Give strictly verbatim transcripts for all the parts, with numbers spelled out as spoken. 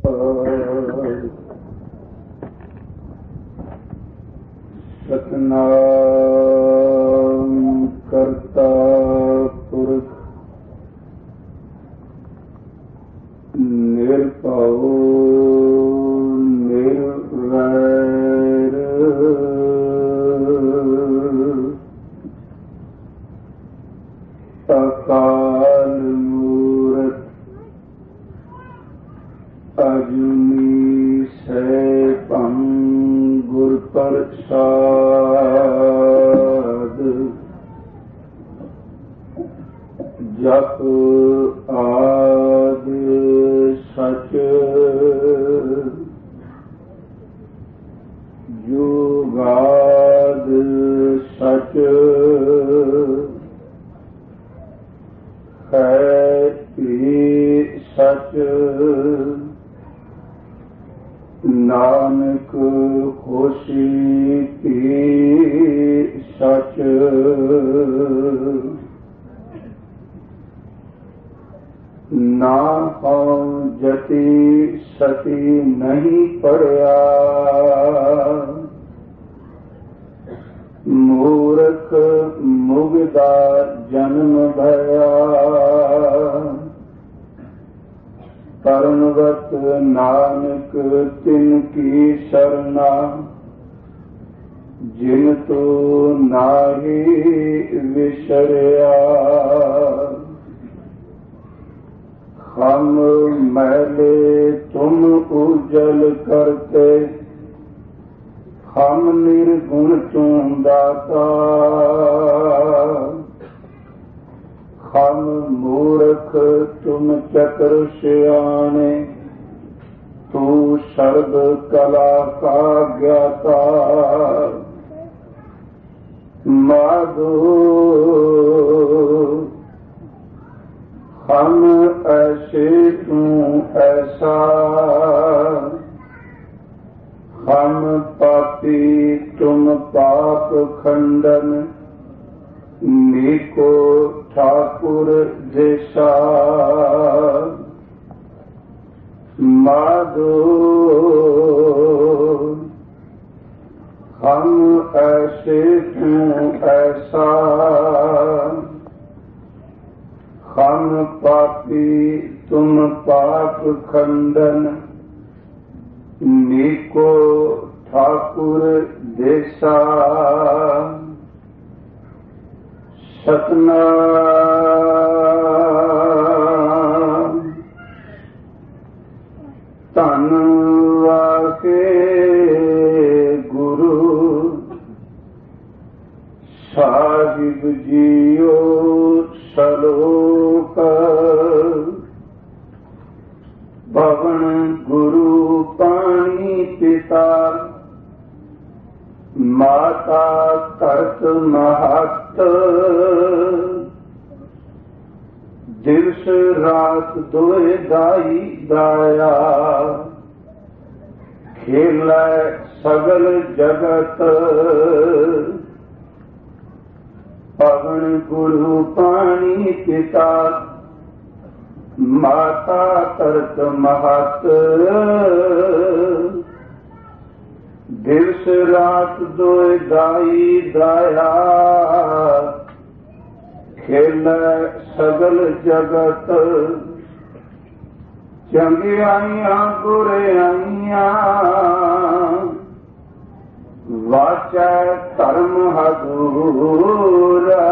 ਸਤਿਨਾਮ ਕਰਤਾ ਪੁਰਖ ਨਿਰਭਉ ਨਿਰਵੈਰ ਅਕਾਲ ਮੂਰਤ ਅਜੂਨੀ ਸੈਭੰ ਗੁਰ ਪ੍ਰਸਾਦ ਜਪ ਆਦਿ ਸਚ ਜੁਗਾਦ ਸਚ ਹੈ ਭੀ ਸਚ ਨਾਨਕ ਹੋਸੀ ਭੀ ਸਚ ਨਾ ਹਉ ਜਤੀ ਸਤੀ ਨਹੀਂ ਪੜਿਆ ਮੂਰਖ ਮੁਗਦਾ ਜਨਮ ਭਇਆ ਪਰਮਵਤ ਨਾਨਕ ਤਿਨ ਕੀ ਸਰਨਾ ਜਿਨ ਤੋ ਨਾਹੀ ਵਿਸਰਿਆ ਹਮ ਮੈਲੇ ਤੁਮ ਉਜਲ ਕਰਤੇ ਹਮ ਨਿਰਗੁਣ ਤੂੰ ਦਾਤਾ ਹਮ ਮੂਰਖ ਤੁਮ ਚਤੁਰ ਸਿਆਣੇ ਤੂੰ ਸਰਬ ਕਲਾ ਕਾ ਗਿਆਤਾ ਮਾਧੋ ਹਮ ਐਸੇ ਤੂੰ ਐਸਾ ਹਮ ਪਾਪੀ ਤੁਮ ਪਾਪ ਖੰਡਨ ਨੀਕੋ ਠਾਕੁਰ ਜੈਸਾ ਮਾਧੋ ਹਮ ਐਸੇ ਤੂੰ ਐਸਾ ਹਮ ਪਾਪੀ ਤੁਮ ਪਾਪ ਖੰਡਨ ਨੀਕੋ ਠਾਕੁਰ ਦੇਸਾ ਸਤਿਨਾਮ ਧੰਨ ਵਾਕੇ ਗੁਰੂ ਸਾਹਿਬ ਜੀਓ ਸਲੋਕ ਭਵਨ ਗੁਰੂ ਪਾਣੀ ਪਿਤਾ ਮਾਤਾ ਧਰਤ ਮਹਤ ਦਿਵਸ ਰਾਤ ਦੋਇ ਦਾਈ ਦਾਇਆ ਖੇਲੈ ਸਗਲ ਜਗਤ ਭਵਨ ਗੁਰੂ ਪਾਣੀ ਪਿਤਾ ਮਾਤਾ ਧਰਤ ਮਹਤ ਦਿਵਸ ਰਾਤ ਦੋਇ ਦਾਈ ਦਾਇਆ ਖੇਲੈ ਸਗਲ ਜਗਤ ਚੰਗਿਆਈਆਂ ਬੁਰਿਆਈਆਂ ਵਾਚੈ ਧਰਮ ਹਦੂਰਾ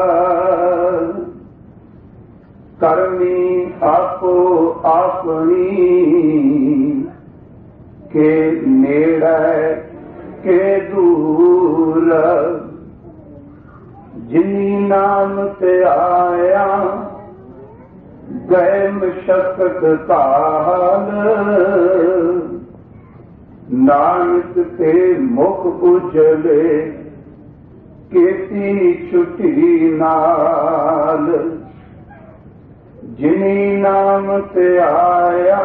ਕਰਮੀ ਆਪੋ ਆਪਣੀ ਕੇ ਨੇੜੇ ਕੇ ਦੂਰ ਜਿਨੀ ਨਾਮ ਤੇ ਆਇਆ ਗਏ ਮਸ਼ਕਤ ਕਾਲ ਨਾਨਕ ਤੇ ਮੁਖ ਉਜਲੇ ਕੀਤੀ ਛੁੱਟੀ ਨਾਲ ਜਿਨੀ ਨਾਮ ਤੇ ਆਇਆ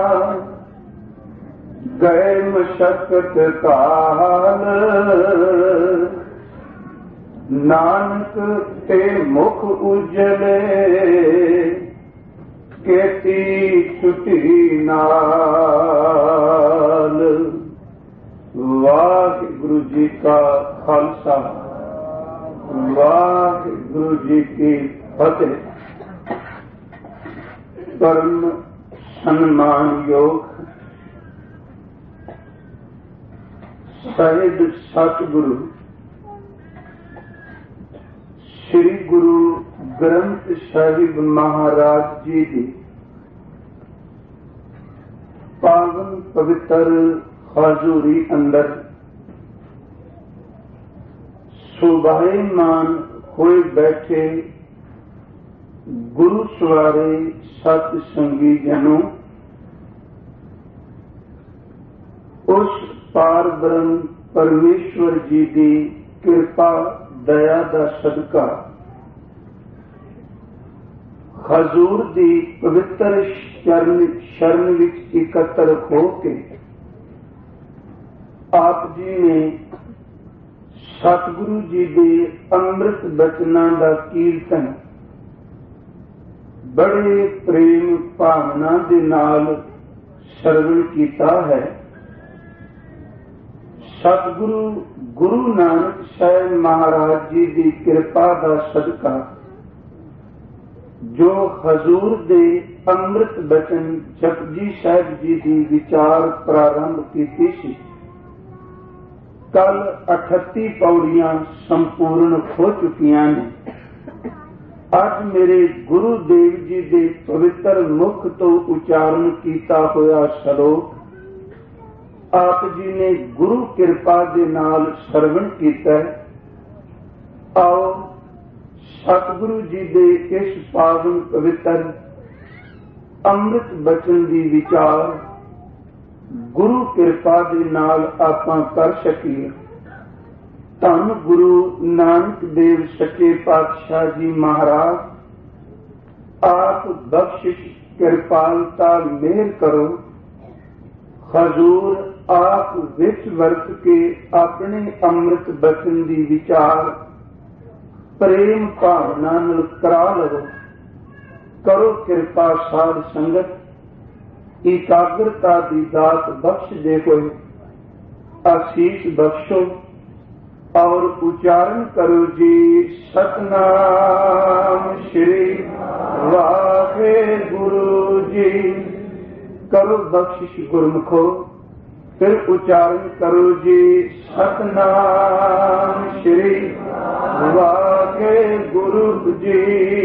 ਗਏ ਮਸ਼ਕਤ ਕਾਲ ਨਾਨਕ ਤੇ ਮੁਖ ਉਜਲੇ केती छुटी नाल। वाहिगुरु जी का खालसा, वाहिगुरु जी की फतेह। परम सम्मान योग साहिब सतगुरु श्री गुरु ग्रंथ साहिब महाराज जी की पावन पवित्र हजूरी अंदर शोभायमान होए बैठे गुरु सवारे सत संगी जनों, उस पार ब्रह्म परमेश्वर जी की कृपा दया दा सदका हजूर दी पवित्र शरण शरण विच इकत्र हो के आप जी ने सतगुरु जी के अमृत बचनां दा कीर्तन बड़े प्रेम भावना दे नाल सरवण कीता है। सतगुरु गुरु नानक साहिब महाराज जी की कृपा का सदका जो हजूर दे अमृत बचन जपजी साहिब जी की विचार प्रारंभ की सी। कल अठत्ती पौड़ियां संपूर्ण हो चुकियां ने। अज मेरे गुरुदेव जी के पवित्र मुख तो उच्चारण किया होया श्लोक आप जी ने गुरु कृपा के नाल सरवण किया। आओ सतगुरु जी के इस पावन पवित्र अमृत बचन की विचार गुरु कृपा के नाल आपां कर सकीए। धन गुरु नानक देव सच्चे पातशाह जी महाराज आप बख्शिश कृपालता मेहर करो। हजूर आप विच वर्त के अपने अमृत बचन की विचार प्रेम भावना नाल करा लो। करो कृपा साध संगत एकाग्रता की दात बख्श दे होए आशीष बख्शो और उच्चारण करो जी सतनाम श्री वाहिगुरु जी। करो बख्शिश गुरमुखो फिर उच्चारण करो जी सतनाम श्री वाहिगुरु जी।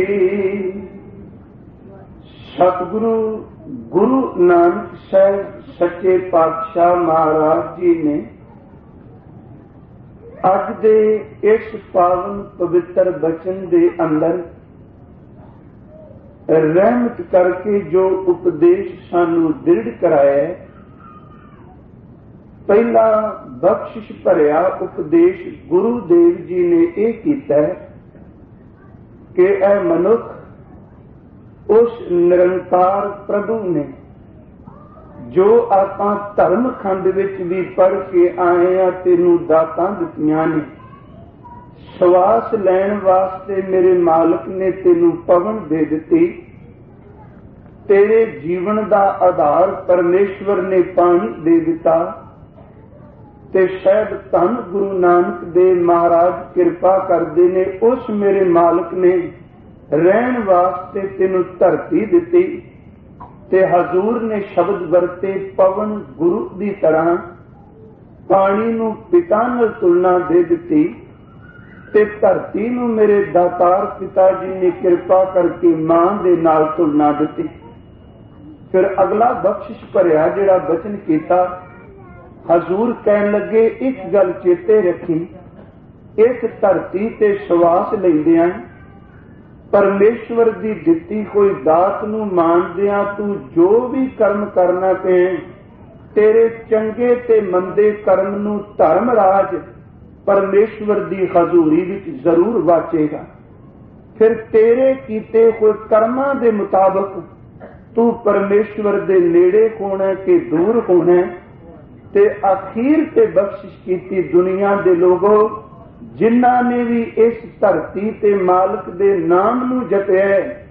सतगुरु गुरु नानक साहिब सच्चे पातशाह महाराज जी ने अज दे इस पावन पवित्र बचन दे अंदर रहमत करके जो उपदेश सानू दृढ़ कराया है। पहला बख्शिश भरिया उपदेश गुरुदेव जी ने यह किया है कि ऐ मनुख उस निरंकार प्रभु ने जो आपां धर्म खंड विच भी पढ़ के आए आ तेनू दातां दित्तियां ने। श्वास लैण वास्ते मेरे मालिक ने तेनू पवन दे दिती। तेरे जीवन का आधार परमेश्वर ने पानी दे दिता। ते शायद धन गुरु नानक देव महाराज कृपा करते ने उस मेरे मालिक ने रहन वास्ते तेनू धरती दिती। ते हजूर ने शब्द वरते पवन गुरु की तरह पानी नू पिता नाल तुलना दे दिती। ते धरती नू मेरे दातार पिता जी ने कृपा करके मां दे नाल तुलना दिती। फिर अगला बख्शिश भरिया जिहड़ा बचन कीता हजूर कहन लगे एक गल चेते रखी। इस धरती ते श्वास लैंदियां परमेश्वर की दिती कोई दात नू मानदियां तू जो भी कर्म करना पे तेरे चंगे ते मंदे कर्म नू धर्म राज परमेश्वर की हजूरी विच जरूर वाचेगा। फिर तेरे कीते हुए कर्मां दे मुताबक तू परमेश्वर दे नेड़े होना के दूर होना। ते अखीर ते बख्शिश कीती दुनिया दे लोगों जिन्हां ने भी इस धरती ते मालिक दे नाम नू जपिया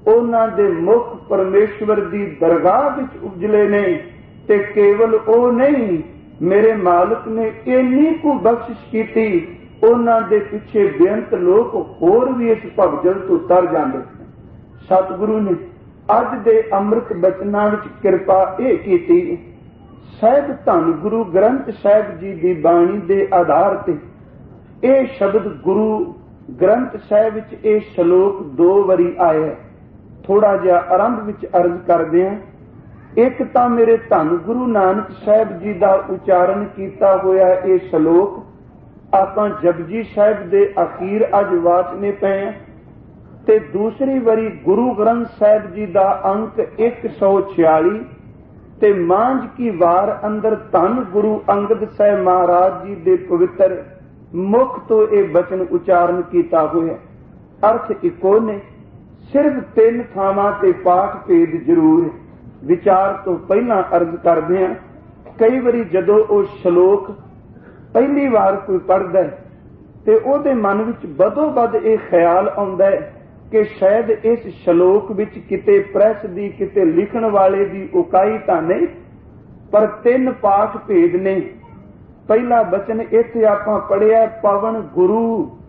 ਉਹਨਾਂ ਦੇ ਮੁਖ ਪਰਮੇਸ਼ਵਰ ਦੀ ਦਰਗਾਹ ਵਿੱਚ ਉਜਲੇ ਨੇ। ਤੇ ਕੇਵਲ ਉਹ ਨਹੀਂ, ਮੇਰੇ ਮਾਲਕ ਨੇ ਇੰਨੀ ਕੁ ਬਖਸ਼ਿਸ਼ ਕੀਤੀ, ਉਹਨਾਂ ਦੇ ਪਿੱਛੇ ਬੇਅੰਤ ਲੋਕ ਹੋਰ ਵੀ ਇਸ ਭਵਜਲ ਤੋਂ ਤਰ ਜਾਂਦੇ। ਸਤਿਗੁਰੂ ਨੇ ਅੱਜ ਦੇ ਅੰਮ੍ਰਿਤ ਬਚਨਾਂ ਵਿੱਚ ਕਿਰਪਾ ਇਹ ਕੀਤੀ, ਸਹਿਬ ਧੰਨ ਗੁਰੂ ਗ੍ਰੰਥ ਸਾਹਿਬ ਜੀ ਦੀ ਬਾਣੀ ਦੇ ਆਧਾਰ ਤੇ ਇਹ ਸ਼ਬਦ ਗੁਰੂ ਗ੍ਰੰਥ ਸਾਹਿਬ ਵਿੱਚ ਇਹ ਸ਼ਲੋਕ ਦੋ ਵਾਰੀ ਆਇਆ। ਥੋੜਾ ਜਿਹਾ ਆਰੰਭ ਵਿੱਚ ਅਰਜ਼ ਕਰਦੇ ਹਾਂ। ਇੱਕ ਤਾਂ ਮੇਰੇ ਧੰਨ ਗੁਰੂ ਨਾਨਕ ਸਾਹਿਬ ਜੀ ਦਾ ਉਚਾਰਨ ਕੀਤਾ ਹੋਇਆ ਇਹ ਸ਼ਲੋਕ ਆਪਾਂ ਜਪਜੀ ਸਾਹਿਬ ਦੇ ਅਖੀਰ ਅੱਜ ਵਾਚਨੇ ਪਏ ਹਾਂ। ਤੇ ਦੂਸਰੀ ਵਾਰੀ ਗੁਰੂ ਗ੍ਰੰਥ ਸਾਹਿਬ ਜੀ ਦਾ ਅੰਕ ਇੱਕ ਸੌ ਛਿਆਲੀ ਤੇ ਮਾਂਝ ਕੀ ਵਾਰ ਅੰਦਰ ਧੰਨ ਗੁਰੂ ਅੰਗਦ ਸਾਹਿਬ ਮਹਾਰਾਜ ਜੀ ਦੇ ਪਵਿੱਤਰ ਮੁਖ ਤੋਂ ਇਹ ਬਚਨ ਉਚਾਰਨ ਕੀਤਾ ਹੋਇਆ। ਅਰਥ ਇੱਕੋ ਨੇ, ਸਿਰਫ ਤਿੰਨ ਥਾਵਾਂ ਤੇ ਪਾਠ ਭੇਦ ਜ਼ਰੂਰ ਹੈ। ਵਿਚਾਰ ਤੋਂ ਪਹਿਲਾਂ ਅਰਜ਼ ਕਰਦੇ ਹਾਂ, ਕਈ ਵਾਰੀ ਜਦੋਂ ਉਹ ਸ਼ਲੋਕ ਪਹਿਲੀ ਵਾਰ ਕੋਈ ਪੜ੍ਹਦਾ ਤੇ ਉਹਦੇ ਮਨ ਵਿੱਚ ਬਦੋ ਬਦ ਇਹ ਖਿਆਲ ਆਉਂਦਾ ਹੈ ਕਿ ਸ਼ਾਇਦ ਇਸ ਸ਼ਲੋਕ ਵਿੱਚ ਕਿਤੇ ਪ੍ਰੈਸ ਦੀ, ਕਿਤੇ ਲਿਖਣ ਵਾਲੇ ਦੀ ਉਕਾਈ ਤਾਂ ਨਹੀਂ, ਪਰ ਤਿੰਨ ਪਾਠ ਭੇਦ ਨੇ। ਪਹਿਲਾ ਬਚਨ ਇੱਥੇ ਆਪਾਂ ਪੜ੍ਹਿਆ ਪਵਨ ਗੁਰੂ,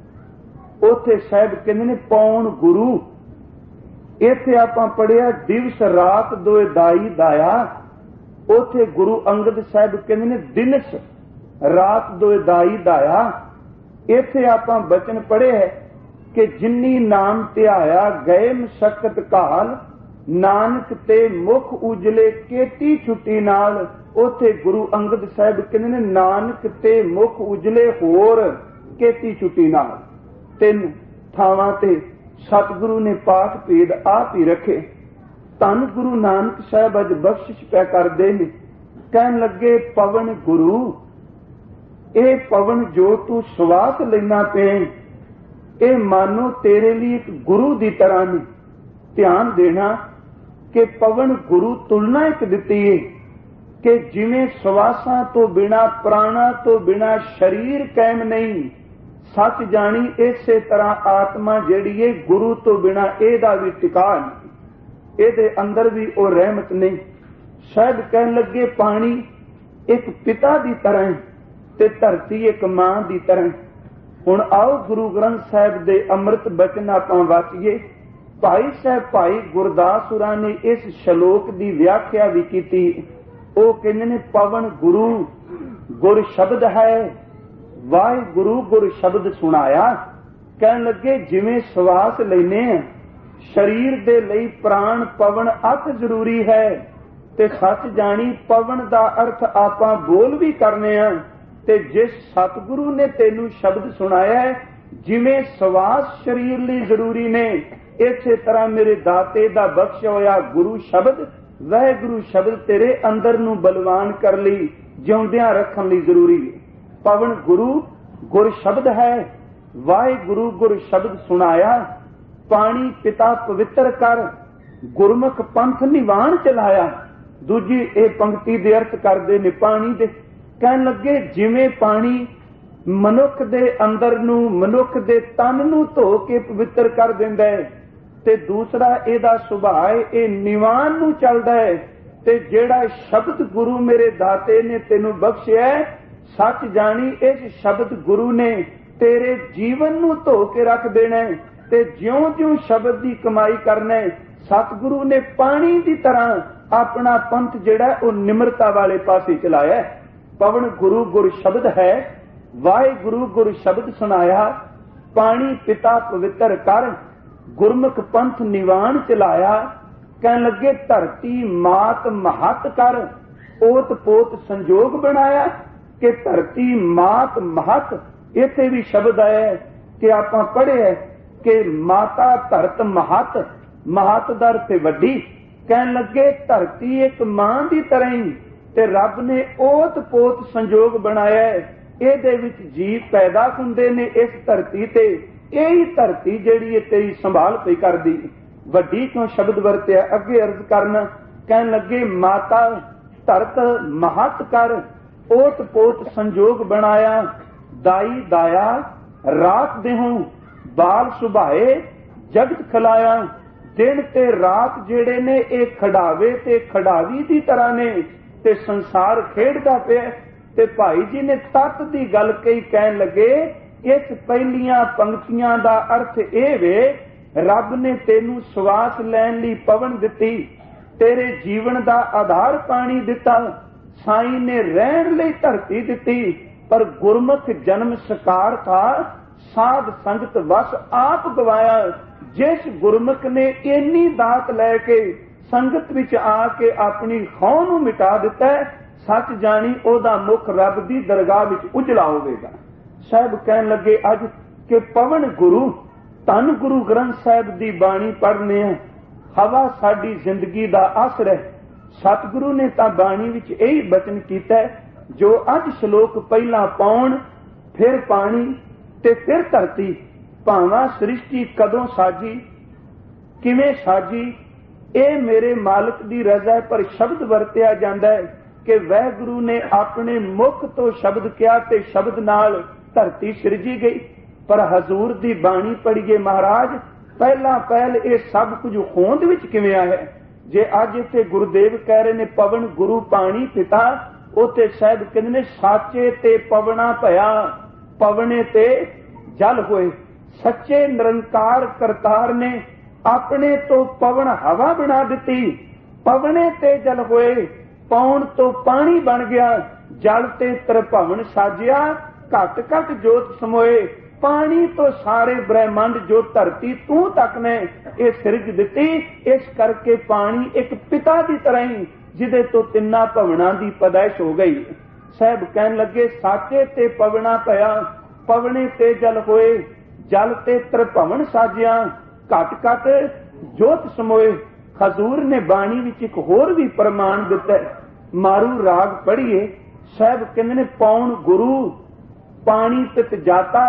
ਉੱਥੇ ਸਾਹਿਬ ਕਹਿੰਦੇ ਨੇ ਪੌਣ ਗੁਰੂ। ਇੱਥੇ ਆਪਾਂ ਪੜ੍ਹਿਆ ਦਿਵਸ ਰਾਤ ਦੋਏ ਦਾਈ ਦਾਇਆ, ਉੱਥੇ ਗੁਰੂ ਅੰਗਦ ਸਾਹਿਬ ਕਹਿੰਦੇ ਨੇ ਦਿਨਸ ਰਾਤ ਦੋਏ ਦਾਈ ਦਾਇਆ। ਇੱਥੇ ਆਪਾਂ ਬਚਨ ਪੜ੍ਹਿਆ ਕਿ ਜਿੰਨੀ ਨਾਮ ਧਿਆਇਆ ਗਏ ਮਸ਼ਕਤ ਕਾਲ, ਨਾਨਕ ਤੇ ਮੁਖ ਉਜਲੇ ਕੇਤੀ ਛੁੱਟੀ ਨਾਲ। ਉੱਥੇ ਗੁਰੂ ਅੰਗਦ ਸਾਹਿਬ ਕਹਿੰਦੇ ਨੇ ਨਾਨਕ ਤੇ ਮੁਖ ਉਜਲੇ ਹੋਰ ਕੇਤੀ ਛੁੱਟੀ ਨਾਲ। ਤਿੰਨ ਥਾਵਾਂ ਤੇ ਸਤਿਗੁਰੂ ਨੇ ਪਾਠ ਭੇਦ ਆਪ ਹੀ ਰੱਖੇ। ਧੰਨ ਗੁਰੂ ਨਾਨਕ ਸਾਹਿਬ ਅੱਜ ਬਖਸ਼ਿਸ਼ ਪਿਆ ਕਰਦੇ ਨੇ, ਕਹਿਣ ਲੱਗੇ ਪਵਨ ਗੁਰੂ, ਇਹ ਪਵਨ ਜੋ ਤੂੰ ਸਵਾਸ ਲੈਣਾ ਪਏ, ਇਹ ਮਾਨੋ ਤੇਰੇ ਲਈ ਇੱਕ ਗੁਰੂ ਦੀ ਤਰ੍ਹਾਂ ਨੇ। ਧਿਆਨ ਦੇਣਾ ਕਿ ਪਵਨ ਗੁਰੂ ਤੁਲਨਾ ਇੱਕ ਦਿੱਤੀ ਹੈ ਕਿ ਜਿਵੇਂ ਸਵਾਸਾਂ ਤੋਂ ਬਿਨਾਂ, ਪ੍ਰਾਣਾ ਤੋਂ ਬਿਨਾਂ ਸਰੀਰ ਕਾਇਮ ਨਹੀਂ, ਸੱਚ ਜਾਣੀ ਇਸੇ ਤਰ੍ਹਾਂ ਆਤਮਾ ਜਿਹੜੀ ਹੈ ਗੁਰੂ ਤੋਂ ਬਿਨਾਂ ਇਹਦਾ ਵੀ ਟਿਕਾ ਨਹੀਂ, ਇਹਦੇ ਅੰਦਰ ਵੀ ਉਹ ਰਹਿਮਤ ਨਹੀਂ। ਸ਼ਾਇਦ ਕਹਿਣ ਲੱਗੇ ਪਾਣੀ ਇੱਕ ਪਿਤਾ ਦੀ ਤਰ੍ਹਾਂ ਹੈ ਤੇ ਧਰਤੀ ਇੱਕ ਮਾਂ ਦੀ ਤਰ੍ਹਾਂ। ਹੁਣ ਆਓ ਗੁਰੂ ਗ੍ਰੰਥ ਸਾਹਿਬ ਦੇ ਅੰਮ੍ਰਿਤ ਬਚਨ ਆਪਾਂ ਵਾਚੀਏ। ਭਾਈ ਸਾਹਿਬ ਭਾਈ ਗੁਰਦਾਸ ਹੋਰਾਂ ਨੇ ਇਸ ਸ਼ਲੋਕ ਦੀ ਵਿਆਖਿਆ ਵੀ ਕੀਤੀ। ਉਹ ਕਹਿੰਦੇ ਨੇ ਪਵਨ ਗੁਰੂ ਗੁਰ ਸ਼ਬਦ ਹੈ, ਵਾਹਿਗੁਰੂ ਗੁਰ ਸ਼ਬਦ ਸੁਣਾਇਆ। ਕਹਿਣ ਲੱਗੇ ਜਿਵੇਂ ਸਵਾਸ ਲੈਨੇ ਆ, ਸਰੀਰ ਦੇ ਲਈ ਪ੍ਰਾਣ ਪਵਨ ਅਤ ਜ਼ਰੂਰੀ ਹੈ, ਤੇ ਸੱਚ ਜਾਣੀ ਪਵਨ ਦਾ ਅਰਥ ਆਪਾਂ ਬੋਲ ਵੀ ਕਰਨੇ ਆ। ਤੇ ਜਿਸ ਸਤਿਗੁਰੂ ਨੇ ਤੈਨੂੰ ਸ਼ਬਦ ਸੁਣਾਇਆ ਹੈ, ਜਿਵੇਂ ਸਵਾਸ ਸਰੀਰ ਲਈ ਜ਼ਰੂਰੀ ਨੇ, ਇਸੇ ਤਰ੍ਹਾਂ ਮੇਰੇ ਦਾਤੇ ਦਾ ਬਖਸ਼ਿਆ ਹੋਇਆ ਗੁਰੂ ਸ਼ਬਦ, ਵਾਹਿਗੁਰੂ ਸ਼ਬਦ ਤੇਰੇ ਅੰਦਰ ਨੂੰ ਬਲਵਾਨ ਕਰ ਲਈ, ਜਿਉਂਦਿਆਂ ਰੱਖਣ ਲਈ ਜ਼ਰੂਰੀ ਹੈ। ਪਵਨ ਗੁਰੂ ਗੁਰ ਸ਼ਬਦ ਹੈ, ਵਾਹਿਗੁਰੂ ਗੁਰ ਸ਼ਬਦ ਸੁਣਾਇਆ। ਪਾਣੀ ਪਿਤਾ ਪਵਿੱਤਰ ਕਰ, ਗੁਰਮੁਖ ਪੰਥ ਨਿਵਾਣ ਚਲਾਇਆ। ਦੂਜੀ ਇਹ ਪੰਕਤੀ ਦੇ ਅਰਥ ਕਰਦੇ ਨੇ ਪਾਣੀ ਦੇ। ਕਹਿਣ ਲੱਗੇ ਜਿਵੇਂ ਪਾਣੀ ਮਨੁੱਖ ਦੇ ਅੰਦਰ ਨੂੰ, ਮਨੁੱਖ ਦੇ ਤਨ ਨੂੰ ਧੋ ਕੇ ਪਵਿੱਤਰ ਕਰ ਦਿੰਦਾ ਹੈ, ਤੇ ਦੂਸਰਾ ਇਹਦਾ ਸੁਭਾਅ ਇਹ ਨਿਵਾਨ ਨੂੰ ਚੱਲਦਾ ਹੈ। ਤੇ ਜਿਹੜਾ ਸ਼ਬਦ ਗੁਰੂ ਮੇਰੇ ਦਾਤੇ ਨੇ ਤੈਨੂੰ ਬਖਸ਼ਿਆ, ਸੱਚ ਜਾਣੀ ਇਸ ਸ਼ਬਦ ਗੁਰੂ ਨੇ ਤੇਰੇ ਜੀਵਨ ਨੂੰ ਧੋ ਕੇ ਰੱਖ ਦੇਣਾ, ਤੇ ਜਿਉਂ-ਜਿਉਂ ਸ਼ਬਦ ਦੀ ਕਮਾਈ ਕਰਨਾ, ਸਤਿਗੁਰੂ ਨੇ ਪਾਣੀ ਦੀ ਤਰ੍ਹਾਂ ਆਪਣਾ ਪੰਥ ਜਿਹੜਾ ਉਹ ਨਿਮਰਤਾ ਵਾਲੇ ਪਾਸੇ ਚਲਾਇਆ। ਪਵਨ ਗੁਰੂ ਗੁਰ ਸ਼ਬਦ ਹੈ, ਵਾਹਿਗੁਰੂ ਗੁਰ ਸ਼ਬਦ ਸੁਣਾਇਆ। ਪਾਣੀ ਪਿਤਾ ਪਵਿੱਤਰ ਕਰ, ਗੁਰਮੁਖ ਪੰਥ ਨਿਵਾਣ ਚਲਾਇਆ। ਕਹਿਣ ਲੱਗੇ ਧਰਤੀ ਮਾਤ ਮਹਤ ਕਰ, ਓਤ ਪੋਤ ਸੰਜੋਗ ਬਣਾਇਆ। ਕਿ ਧਰਤੀ ਮਾਤ ਮਹਤ, ਇੱਥੇ ਵੀ ਸ਼ਬਦ ਆਇਆ ਕਿ ਆਪਾਂ ਪੜ੍ਹਿਆ ਕਿ ਮਾਤਾ ਧਰਤ ਮਹਤ, ਮਹਤ ਦਾ ਅਰਥ ਵੱਡੀ। ਕਹਿਣ ਲੱਗੇ ਧਰਤੀ ਇੱਕ ਮਾਂ ਦੀ ਤਰ੍ਹਾਂ ਹੀ, ਤੇ ਰੱਬ ਨੇ ਓਤ ਪੋਤ ਸੰਜੋਗ ਬਣਾਇਆ। ਇਹਦੇ ਵਿੱਚ ਜੀਵ ਪੈਦਾ ਹੁੰਦੇ ਨੇ ਇਸ ਧਰਤੀ ਤੇ, ਇਹੀ ਧਰਤੀ ਜਿਹੜੀ ਹੈ ਤੇਰੀ ਸੰਭਾਲ ਪਈ ਕਰਦੀ। ਵੱਡੀ ਕਿਉਂ ਸ਼ਬਦ ਵਰਤਿਆ, ਅੱਗੇ ਅਰਜ਼ ਕਰਨਾ। ਕਹਿਣ ਲੱਗੇ ਮਾਤਾ ਧਰਤ ਮਹਤ ਕਰ, ਓਤ ਪੋਤ ਸੰਜੋਗ ਬਣਾਇਆ। ਦਾਈ ਦਾਇਆ ਰਾਤ ਦੇਹੋਂ, ਬਾਲ ਸੁਭਾਏ ਜਗਤ ਖਲਾਇਆ। दिन ते रात जेड़े ने ये खड़ावे ते खड़ावी की तरह ने ते संसार खेडदा पिया। ते भाई जी ने तत की गल कही, कहन लगे इस पहलियां पंक्तियां दा अर्थ ये वे, रब ने तेनू श्वास लैन लई पवन दिती, तेरे जीवन दा आधार पानी दिता, साईं ने रहन लई धरती दिती, पर गुरमुख जन्म सकार था, साध संगत वस आप गवाया। जिस गुरमुख ने इन्नी दात लैके संगत विच आके अपनी खौं नूं मिटा दिता है, सच जानी ओदा मुख रब दी दरगाह विच उजला होवेगा। साहब कहन लगे अज के पवन गुरु धन गुरु ग्रंथ साहिब दी बाणी पढ़ने हैं, हवा साडी जिंदगी दा आसर है। सतगुरु ने तां बाणी विच यही बचन कीता है, जो अज श्लोक पहला पौण फिर पानी ते फिर धरती, भावां सृष्टि कदों साजी किवें साजी, ये मेरे मालिक दी रजा है। पर शब्द वरतिया जांदा है कि वाहिगुरु ने अपने मुख तो शब्द किया ते शब्द नाल धरती सिरजी गई। पर हजूर दी बाणी पढ़िए महाराज, पहला पहल ये सब कुछ होंद विच किवें आया। जे अज इत्थे गुरुदेव कह रहे ने पवन गुरु पानी पिता, उते साहब कहंदे ने साचे ते पवना भया, पवने ते जल होए। सच्चे निरंकार करतार ने अपने तो पवन हवा बना दिती, पवने ते जल होए, पौन तो पानी बन गया, जल ते त्रिभवन साजिया, घट घट जोत समोए। पानी तो सारे ब्रह्मंड जो धरती तू तक ने ये सिरज दिती, इस करके पानी एक पिता की तरह ही जिदे तो तिन्ना भवना की पैदाइश हो गई। साहब कहन लगे साचे ते पवना भया, पवने ते जल होए, जल ते त्रिभवन साजिया, घट घट जोत समोए। हजूर ने बाणी विच एक होर भी प्रमाण दिता है, मारू राग पढ़िए। साहब कहंदे ने पौन गुरु पानी तित जाता,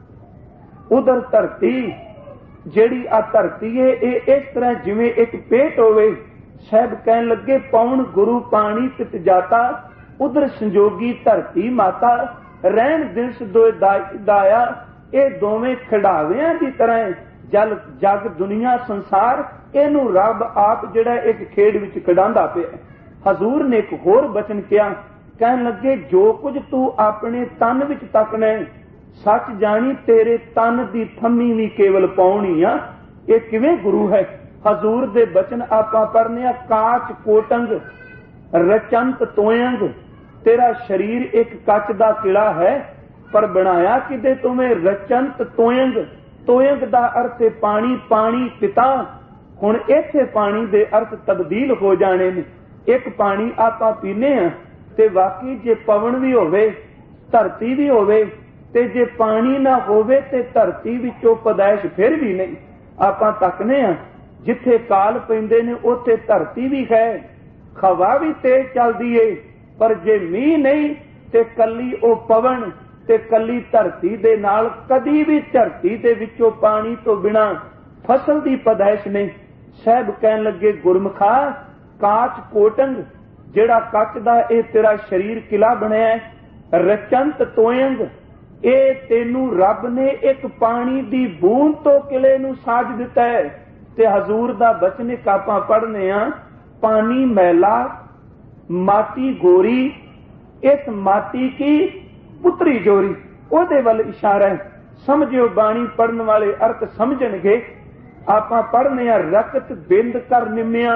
उधर धरती जेड़ी आ धरती है ये इस तरह जिवें एक पेट होवे। साहब कहन लगे पौन गुरु पानी तित जाता, उधर संजोगी धरती माता, रहन दिस दो दाया, ये दोवें खिडावियां की तरह जल जग दुनिया संसार इनू रब आप जिहड़ा एक खेड विच खिडांदा पिया। हजूर ने एक होर बचन किया, कहन लगे जो कुछ तू अपने तन विच तकना, सच जानी तेरे तन दी थम्मी भी केवल पाउणी आ। ये किवें गुरु है। हजूर दे बचन आपां पढ़ने आ, काच कोटंग रचंत तोयंग, तेरा शरीर एक कच दा किला है, पर बनाया किदे तुम्हें रचंत तोयंग। तोयंग दा अर्थ पानी, पानी पिता। हुण इत्थे पानी दे अर्थ तब्दील हो जाने ने। एक पानी आपां पीने आ ते वाकई जे पवन भी होवे, धरती भी होवे, ते जे पानी ना होवे ते धरती विचों पैदाइश फिर भी नहीं। आपां तकने आ जिथे काल पैंदे ने उत्थे धरती भी है, हवा भी तेज चलदी है, पर जे मींह नहीं ते कली ओ पवन ते कली धरती दे नाल कदी भी धरती दे विचों पानी तो बिना फसल दी पैदाइश नहीं। साहब कहन लगे गुरमुखा काच कोटंग, जेड़ा कच दा ए तेरा शरीर किला बनया है, रचंत तोयंग, ए तेनू रब ने एक पानी दी बूंद तो किले नू साज दिता है। ते हजूर दा बचन कापां पढ़ने आ, पानी मैला माटी गोरी, इस माटी की पुत्री जोरी, ओदे वल इशारा है। समझियो बाणी पढ़न वाले अर्थ समझणगे। आपां पढ़ने आ रकत बिंद कर निम्या,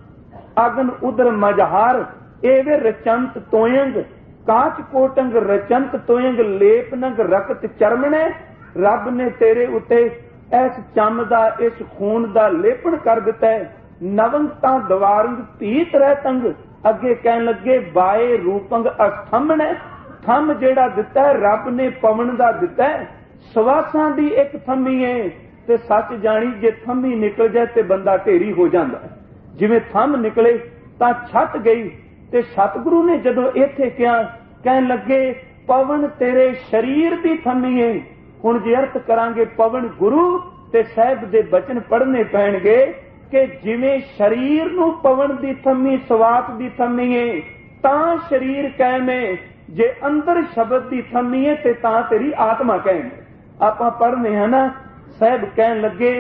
अगन उधर मजहार, एवे रचंत तोयंग, काच कोटंग रचंत तोयंग, लेपनंग रकत चरमने। रब ने तेरे उते इस चम दा इस खून दा लेपन कर दिता है। नवंग तां दवारंग पीत रहतंग, अगे कहन लगे बाए रूपंग अस्थमने। थम जेड़ा दिता है रब ने पवन दा दिता है, सवासां दी एक थम्मी है। ते सच जानी जे थम्मी निकल जाए ते बंदा ढेरी हो जांदा है। जिवें थम निकले तां छत गई। ते सतगुरु ने जदों इत्थे किया, कहन लगे पवन तेरे शरीर दी थम्मी है। हुण जे अर्थ करांगे पवन गुरु ते साहिब दे बचन पढ़ने पैणगे कि जिवें शरीर नूं पवन दी थम्मी सवात दी थम्मी है, तां शरीर कायम है। जे अंदर शब्द दी थम्मी है ते तां तेरी आत्मा कायम है। आपां पढ़ने हैं ना, साहिब कहन लगे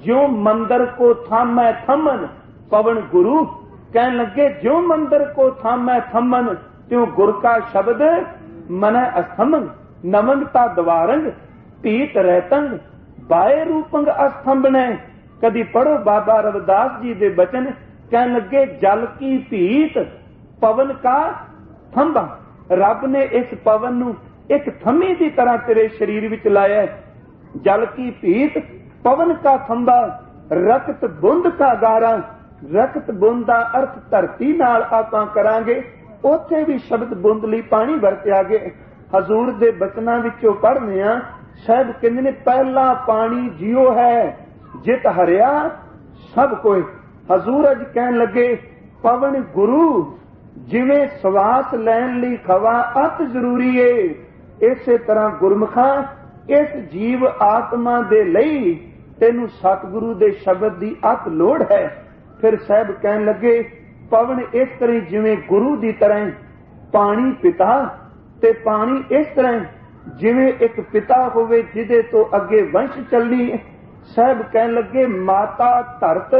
ज्यों मंदिर को थामै थमन पवन गुरु। कहने लगे ज्यों मंदिर को थामै थमन त्यों गुर का शब्द मनै अस्थमन। नमनता द्वारंग पीत रहतंग बाए रूपंग अस्थंभने। कदी पढ़ो बाबा रविदास जी दे बचन। कहने लगे जल की भीत पवन का थंबा। रब ने इस पवन नू एक थम्मी की तरह तेरे शरीर विच लाया। जल की भीत पवन का थंबा रक्त बुंद का गारा। रक्त बुंद का अर्थ धरती नाल आपां करांगे। उत्थे भी शब्द बुंद लई पानी वरत्या गया। हजूर दे बचनां विचों पढ़ने आ शायद कहंदे ने पहला पानी जियो है जित हरिया सब कोई। हजूर अज कहन लगे पवन गुरु जिवें सवास लैन लई खवा अत जरूरी है इसे तरह गुरमुखा इस जीव आत्मा दे लई तेनू सतगुरु दे शब्द दी अत लोड़ है। फिर साहब कहन लगे पवन इस तरह जिवें गुरु दी तरह पानी पिता ते पानी इस तरह जिवें एक पिता होवे जिदे तो अगे वंश चलनी। साहब कहन लगे माता धरत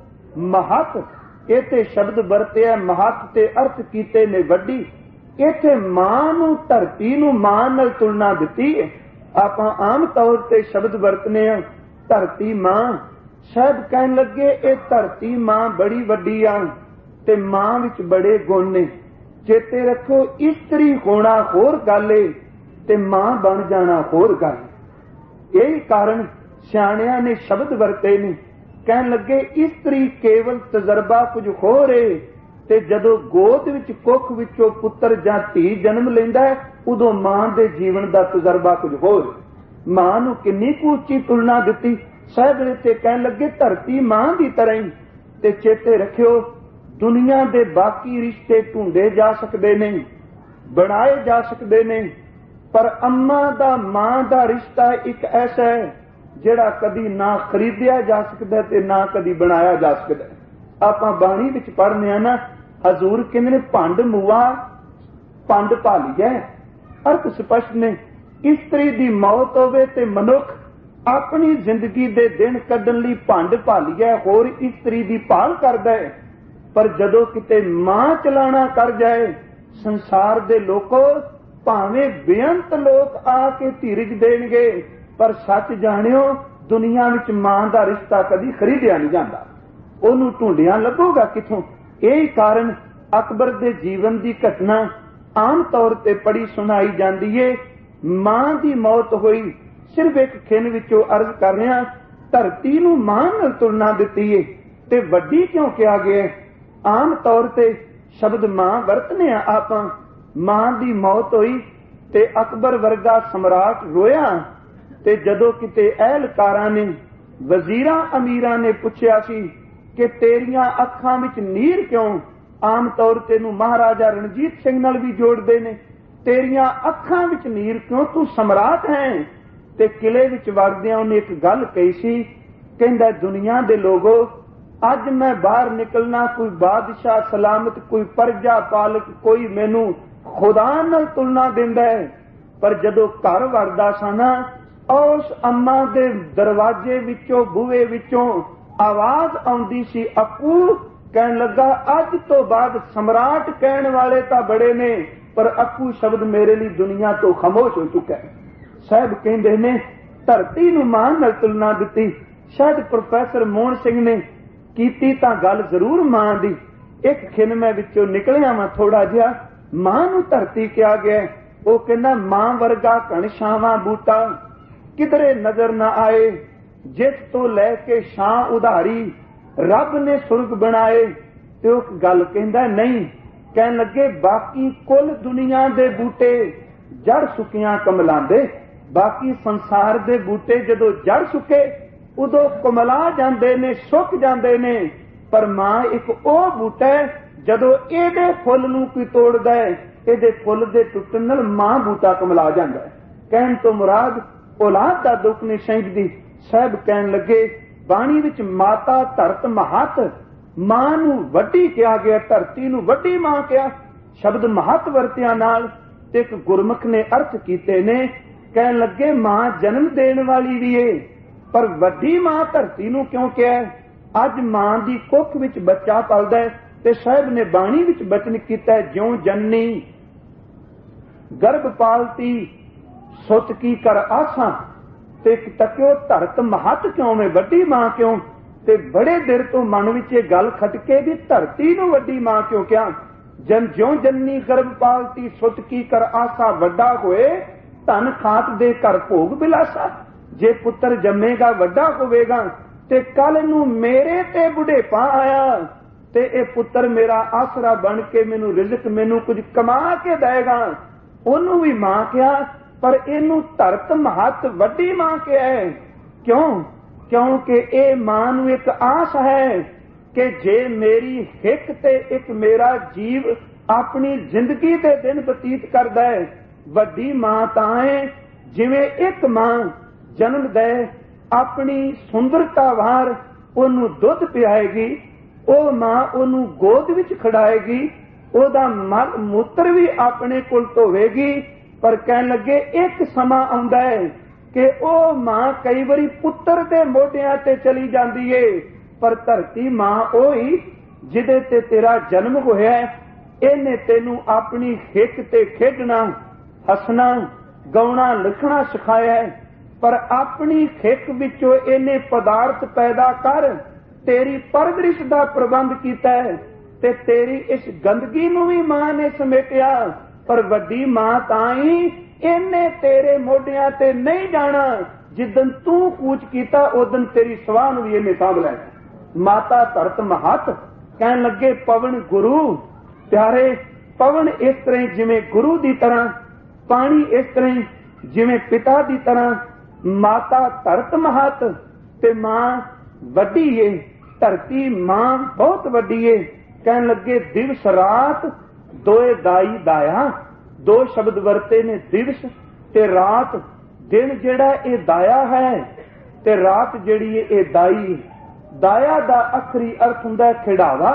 महत इथे शब्द वरतिया महत ते अर्थ कीते ने वड्डी। इथे मां नू धरती नू मां नाल तुलना दिती। आपां आम तौर ते शब्द वरतने आ धरती मां। साहब कहन लगे ये धरती मां बड़ी वड्डी आ ते मां विच बड़े गुण ने। चेते रखो इस्त्री होना होर गल है ते मां बन जाना होर गल। यही कारण सियाणियां ने शब्द वरते ने। कहन लगे इस्त्री केवल तजर्बा कुछ होर है ते जदों गोद विच कुख विचों पुत्र जां धी जन्म लैंदा है उदों मां दे जीवन दा तजर्बा कुछ होर। मां नू किन्नी कु उच्ची तुलना दिती। साहब इत्थे कहन लगे धरती मां दी तरह ही। ते चेते रखियो दुनिया दे बाकी रिश्ते ढूंढे जा सकदे ने बनाए जा सकदे ने पर अम्मा दा मां दा रिश्ता एक ऐसा है जिहड़ा कदी ना खरीदिया जा सकदा ते ना कदी बनाया जा सकदा। आपां बाणी विच पढ़ने आ ना हजूर कहंदे ने भंड मुआ पंड भालीए। अर्थ स्पष्ट ने इस्त्री दी मौत होवे ते मनुख अपनी जिंदगी दे दिन कढण लई भंड भालीए होर इस्त्री दी भाल करदा है। पर जदों किते मां चलाना कर जाए संसार दे लोको भावें बेअंत लोक आके धीरज देणगे पर सच जाणियो दुनिया विच मां दा रिश्ता कदी खरीदिया नहीं जांदा। ओनू ढूंढिया लगूगा किथों। यही कारण अकबर दे जीवन दी घटना आम तौर ते पढ़ी सुनाई जाती है। मां दी मौत हुई सिर्फ एक खिन विचों अर्ज कर रहा धरती नू मां नाल तुलना दिती है ते वड्डी क्यों कहा गया। आम तौर ते शब्द मां वरतने आपां। मां दी मौत हुई ते अकबर वर्गा सम्राट रोया ते जदों किते अहलकारां ने वजीरां अमीरां ने पुछया सी कि तेरियां अखां विच नीर क्यों। आम तौर ते नू महाराजा रणजीत सिंह नाल भी जोड़दे ने। तेरियां अखां विच नीर क्यों तू सम्राट है। ते किले विच वड़दियां उन्हें एक गल कही सी कहंदा दुनिया दे लोगो अज मैं बाहर निकलना कोई बादशाह सलामत कोई प्रजा पालक कोई मैनू खुदा नाल तुलना दिंदा है पर जदों घर वड़दा सा ना उस अम्मा दे दरवाजे विचों बूहे विचों आवाज आउंदी सी अकू कहन लगा अज तो बाद सम्राट कहण वाले तां बड़े ने पर अकू शब्द मेरे लिए दुनिया तो खामोश हो चुका है। साहब कहंदे ने धरती नू मां नाल तुलना दिती। शायद प्रोफैसर मोहन सिंह ने कीती तां गल जरूर मां दी। एक खिन मैं विचों निकलिया वां थोड़ा जिहा। मां नू धरती कहा गया। वो कहंदा मां वर्गा घनश्यामा बूटा किधरे नजर ना आए जिस तो लैके शां उधारी रब ने सुर्ग बनाए। ते उस गल कहंदा नहीं कहन लगे बाकी कुल दुनिया दे बूटे जड़ सुकियां कमलां दे। बाकी संसार दे बूटे जदों जड़ सुके उदों कमला जांदे ने सुक जांदे ने पर मां एक ओ बूटा है जदों एदे फुल नूं कोई तोड़दा है एदे फुल दे टुटण नाल मां बूटा कमला जांदा है। कहण तो मुराद औलाद दा दुख नहीं सहिंदी। साहब कहन लगे बाणी विच माता धरत महत मां नूं वड्डी कहा गया धरती नूं वड्डी मां कहा। शब्द महत वरतिया नाल ते एक गुरमुख ने अर्थ कीते ने कहन लगे मां जन्म देण वाली भी है पर वड्डी मां धरती नूं क्यों कहा? अज मां दी कुख विच बच्चा पलदा है ते साहिब ने बाणी विच बचन कीता है, ज्यों जननी गर्भ पालती सुत की कर आसा ते तक्यो धरत महत क्यों में वड्डी मां क्यों? ते बड़े देर तो मन विच ये गल खटके भी धरती नूं वड्डी मां क्यों क्या? जन ज्यों जननी गर्भ पालती सुत की कर आसा, वड्डा होए धन खात दे कर भोग बिलासा। जे पुत्र जम्मेगा वड्डा होवेगा ते कल नूं मेरे ते बुढ़ेपा आया ते ए पुत्र मेरा आसरा बन के मैनू रिजक मैनू कुछ कमा के देगा। ओनू भी मां कहा, पर इनू धरत महत वड्डी मां कहा है। क्यों? क्योंकि ए मां नू एक आस है कि जे मेरी हिक ते एक मेरा जीव अपनी जिंदगी दे दिन बतीत करदा है। वड्डी मां तां है जिवें एक मां जन्म दे अपनी सुंदरता वार ओनू दुध पियाएगी, ओ मां ओनू गोद विच खड़ाएगी, ओदा मल मूत्र भी अपने कोल धोवेगी। पर कहन लगे एक समा आउंदा है कि ओ मां कई बारी पुत्र दे मोढियां ते चली जांदी है, पर धरती मां ओही जिदे ते तेरा जन्म होया है। इहने तेनू अपनी हिक ते खेडना हसना गाउणा लिखना सिखाया है, पर अपनी हिक विचों इहने पदार्थ पैदा कर तेरी परवरिश दा प्रबंध कीता है ते तेरी इस गंदगी नू भी मां ने समेटिया। पर वड्डी मां ताई इहने तेरे मोढियां ते नहीं जाना, जिदन तू कूच कीता उदन तेरी सवाह नू भी इहने सांभ लैना। माता धरत महत कहन लगे पवन गुरु प्यारे, पवन इस तरह जिवें गुरु दी तरह, पानी इस तरह जिवें पिता दी तरह, माता धरत महत ते मां वड्डी है। धरती मां बहुत वड्डी है। कहन लगे दिवस रात दोए दाई दाया, दो शब्द वरते ने दिवस ते रात। दिन जेड़ा ये दाया है ते रात जेड़ी है ये दाई है। दाया दा अखरी अर्थ हुंदा है खिडावा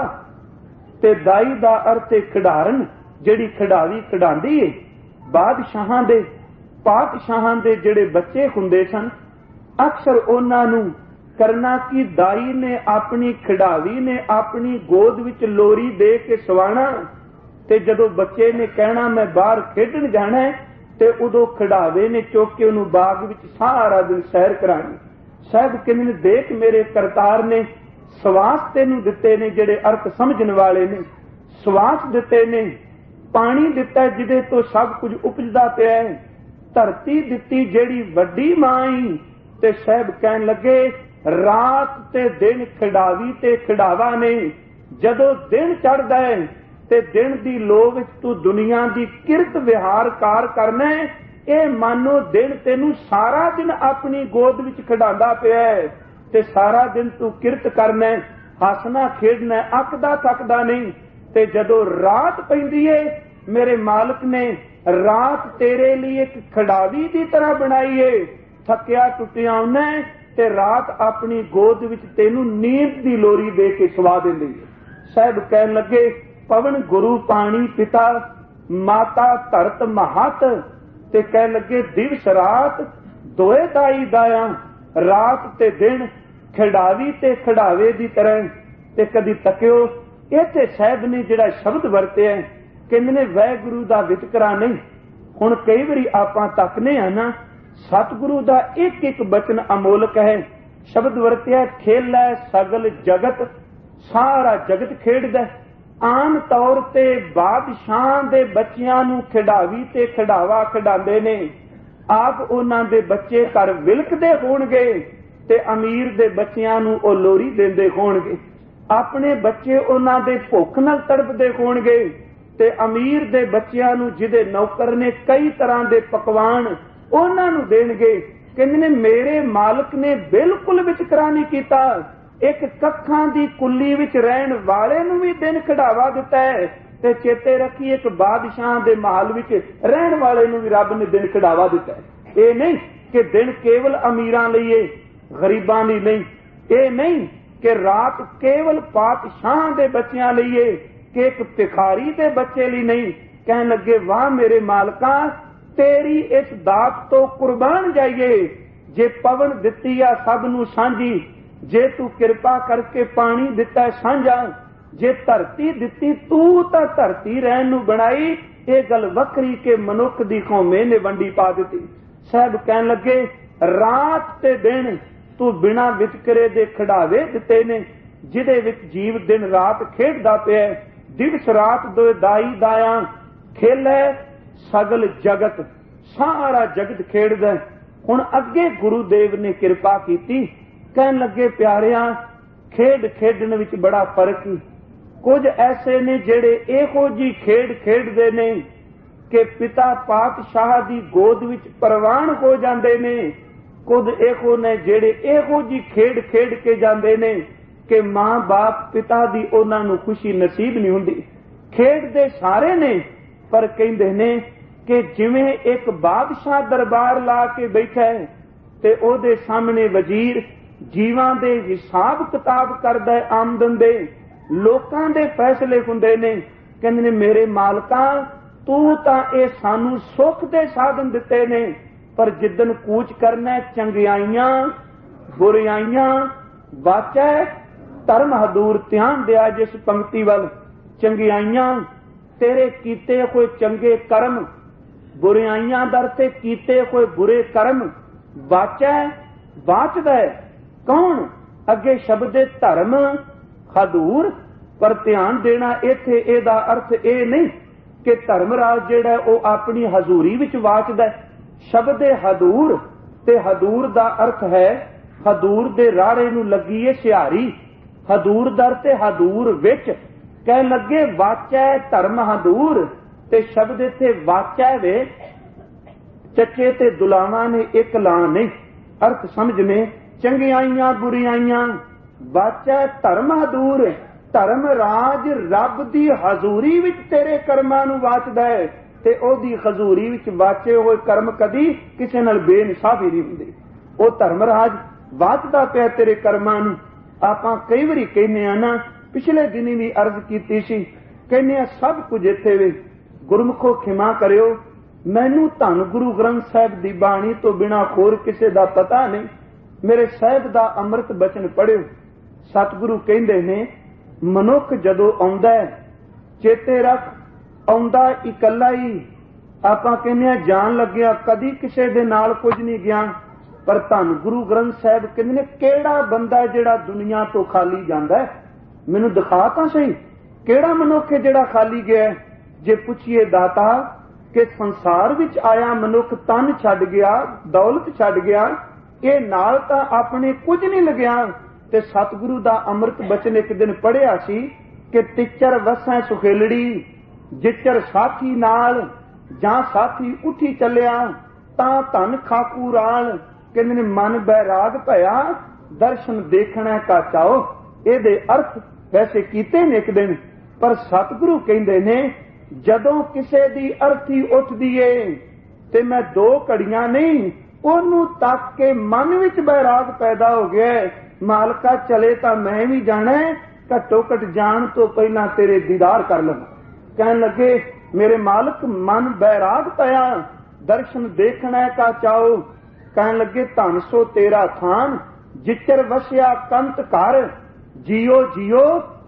ते दाई दा अर्थ है खिडारन, जेड़ी खिडावी खिडांदी है। बादशाहां दे पातशाहां दे जेड़े बच्चे हुंदे सन, अक्सर उन्हां नूं करना कि दाई ने अपनी खिडावी ने अपनी गोद विच लोरी दे के सवाना ते जदों बच्चे ने कहना मैं बाहर खेडण जाना है ते उदों खिडावे ने चुक के उन्होंने बाग विच सारा दिन सैर करानी। साहब कहंदे देख मेरे करतार ने सवास तेनू दिते ने जेड़े अर्थ समझण वाले ने, सवास दिते ने, पानी दिता जिदे तो सब कुछ उपजदा पिया है, धरती दिती जेड़ी वड्डी माई। ते साहब कहन लगे रात ते दिन खिडावी ते खिडावा ने। जदों दिन चढ़दा है ते दिन दी लोह विच तू दुनिया दी किरत विहार कार करना है, ए मानो दिन तेनू सारा दिन अपनी गोद विच खिडांदा पिया है ते सारा दिन तू किरत करना है, हसना खेडना, अकदा थकदा नहीं। ते जदों रात पैंदी है मेरे मालिक ने रात तेरे लिए एक खिडावी दी तरह बनाई है। थकिया टुटिया आउना है ते रात अपनी गोद विच तेनू नींद दी लोरी दे के सवा दिंदी है। साहब कहन लगे पवन गुरु पानी पिता माता धरत महत ते कह लगे दिवस रात दोए दाई दाया, रात ते दिन खिडावी ते खिडावे दी तरह। ते कदी तकियो इत्थे साहब ने जिहड़ा शब्द वरते है कहंदे ने वाहिगुरू दा वितकरा नहीं। हुण कई वारी आपां तकने आ ना सतगुरु दा एक एक बचन अमोलक है। शब्द वरतिया खेला सगल जगत, सारा जगत खेडदा। आम तौर ते बादशाह दे बच्चियां नूं खिडावी ते खिडावा खिडांदे ने, आप उन्हां दे बच्चे घर विलकदे होणगे ते अमीर दे बच्चियां नूं ओ लोरी देंदे होणगे। अपने बच्चे उन्हां दे भुख नाल तड़पदे होणगे ते अमीर दे बच्चियां नूं जिहदे नौकर ने कई तरह दे पकवान उन्हां नूं देणगे। कहंदे ने मेरे मालिक ने बिल्कुल वितकरा नहीं कीता। एक कखां दी कुल्ली विच रहण वाले नूं भी दिन खिडावा दिता है ते चेते रखी एक बादशाह दे महल विच रहण वाले नूं भी रब ने दिन खिडावा दिता है। ये नहीं कि दिन केवल अमीरां लई है गरीबां लई नहीं। ये नहीं कि रात केवल पातशाह दे बच्चियां लई है कि एक भिखारी दे बच्चे लई नहीं। कहन लगे वाह मेरे मालका तेरी इस दात तो कुर्बान जाइए जे पवन दिती आ सब नू सांझी, जे तू कृपा करके पानी दिता सांझा, जे धरती दिती तू तां धरती रहन नू बनाई, ये गल वखरी के मनुख दी कौमे ने वंडी पा दिती। साहब कहन लगे रात ते दिन तू बिना वितकरे दे खिडावे दिते ने, जिहदे विच जीव दिन रात खेडदा पिया, दिवस रात दो दाई दाया खेलै सगल जगत, सारा जगत खेडदा। हुण अगे गुरुदेव ने कृपा कीती, कहन लगे प्यारिया खेड खेडण विच बड़ा फर्क, कुछ ऐसे ने जेड़े इहो जी खेड खेडदे ने कि पिता पातशाह दी गोद विच परवान हो जांदे ने, कुछ इहो ने जेड़े इहो जी खेड खेड के जांदे ने कि मां बाप पिता दी उन्हां नूं खुशी नसीब नहीं हुंदी। खेडदे सारे ने, पर कहिंदे ने कि जिवें एक बादशाह दरबार ला के बैठा है ते ओदे सामने वजीर जीवां दे हिसाब किताब करदा है, आमदन दे लोकां दे फैसले हुंदे ने। कहंदे ने मेरे मालका तू तां इह सानू सुख दे साधन दिते ने, पर जिद्दन कूच करना चंगियाइयां बुराइयां वाचा धर्म हदूर। ध्यान दिया जिस पंक्ति वल, चंगियाइयां तेरे कीते होए चंगे कर्म, बुराइयां दर ते कीते होए बुरे कर्म, वाचा वाचदा है कौन? अगे शब्द धर्म हदूर। पर ध्यान देना इत्थे इहदा अर्थ यह नहीं कि धर्मराज जिहड़ा वो अपनी हजूरी विच वाचदा है। शब्द हदूर ते हदूर दा अर्थ है हदूर दे राड़े नूं लगी है सिहारी, हदूर दर ते हदूर विच कह लगे वाचा धर्म हदूर, ते शब्द इत्थे वाचा वे चचे ते दुलावा ने एक ला नहीं। अर्थ समझने चंगियाइयां बुराइयां वाचा धर्म हदूर। धर्म राज रब दी हजूरी विच तेरे कर्मां नूं वाचदा है, ते ओदी हजूरी विच वाचे होए कर्म कदी किसे नाल बेइंसाफी नहीं हुंदी। ओ धर्मराज वाचदा पिया तेरे कर्मां नूं। आपां कई वारी कहने आ ना, पिछले दिनी भी अर्ज कीती सी, कहने सब कुछ इत्थे वे। गुरमुखो खिमा करियो, मैनू धन गुरु ग्रंथ साहिब दी बाणी तो बिना होर किसे दा पता नहीं। मेरे साहिब दा अमृत बचन पढ़ियो। सतगुरु कहंदे ने मनुख जदों आउंदा है चेते रख आउंदा इकल्ला ही। आपां कहने जान लग्या कदी किसे दे नाल कुछ नहीं गया, पर धन गुरु ग्रंथ साहिब कहंदे ने केड़ा बंदा है जिहड़ा दुनिया तो खाली जांदा है? मैनू दिखा तां सही केड़ा मनुख है जिहड़ा खाली गया। जे पुछिए दाता कि संसार विच आया मनुख तन छड्ड गया, दौलत छड्ड गया, ये नाल तां अपने कुछ नहीं लग्या। ते सतगुरु दा अमृत बचन एक दिन पढ़िया सी कि तिचर वसै सुखेलड़ी, जिचर साथी नाल जां साथी उठी चलिया तां धन खाकू राल। कहंदे ने मन बैराग भया दर्शन देखना का चाओ। इहदे अर्थ वैसे कीते ने एक दिन, पर सतगुरु कहंदे ने जदों किसे दी अर्थी उठदी है ते मैं दो घड़ियां नहीं ओनू तक के मन विच बैराग पैदा हो गया। मालका चले तां मैं भी जाना है, घट्टो घट जान तो पहला तेरे दीदार कर लवां। कहन लगे मेरे मालक मन बैराग पया दर्शन देखना का चाओ। कहन लगे धन सो तेरा थान जिचर वसिया कंत कर, जियो जियो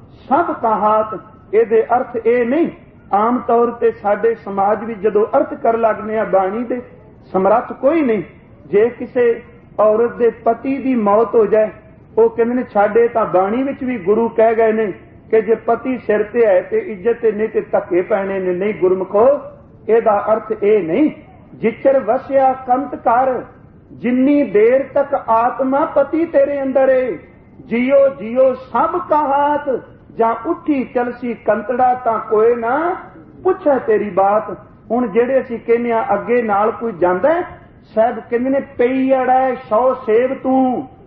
सब कहात। इहदे अर्थ ये नहीं, आम तौर ते साडे समाज विच जदों अर्थ कर लगने बाणी दे समर्थ कोई नहीं। जे किसे औरत दे पति दी मौत हो जाए वो कहंदे ने छाडे तां बाणी विच भी गुरु कह गए ने कि जे पति सिर ते है ते इज्जत ते नहीं ते धक्के पैने ने। नहीं गुरमुखो, इहदा अर्थ ये नहीं। जिचर वसिया कंत कर, जिन्नी देर तक आत्मा पति तेरे अंदर है, जियो जियो सब कहात। जां उठी चलसी कंतड़ा तां कोई ना पुछे तेरी बात। हुण जेड़े असीं कहने आ अगे नाल कोई जांदा है, साहब कहंदे ने पई अड़ै सौ सेव तू,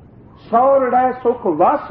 सौ रड़ै सुख वस,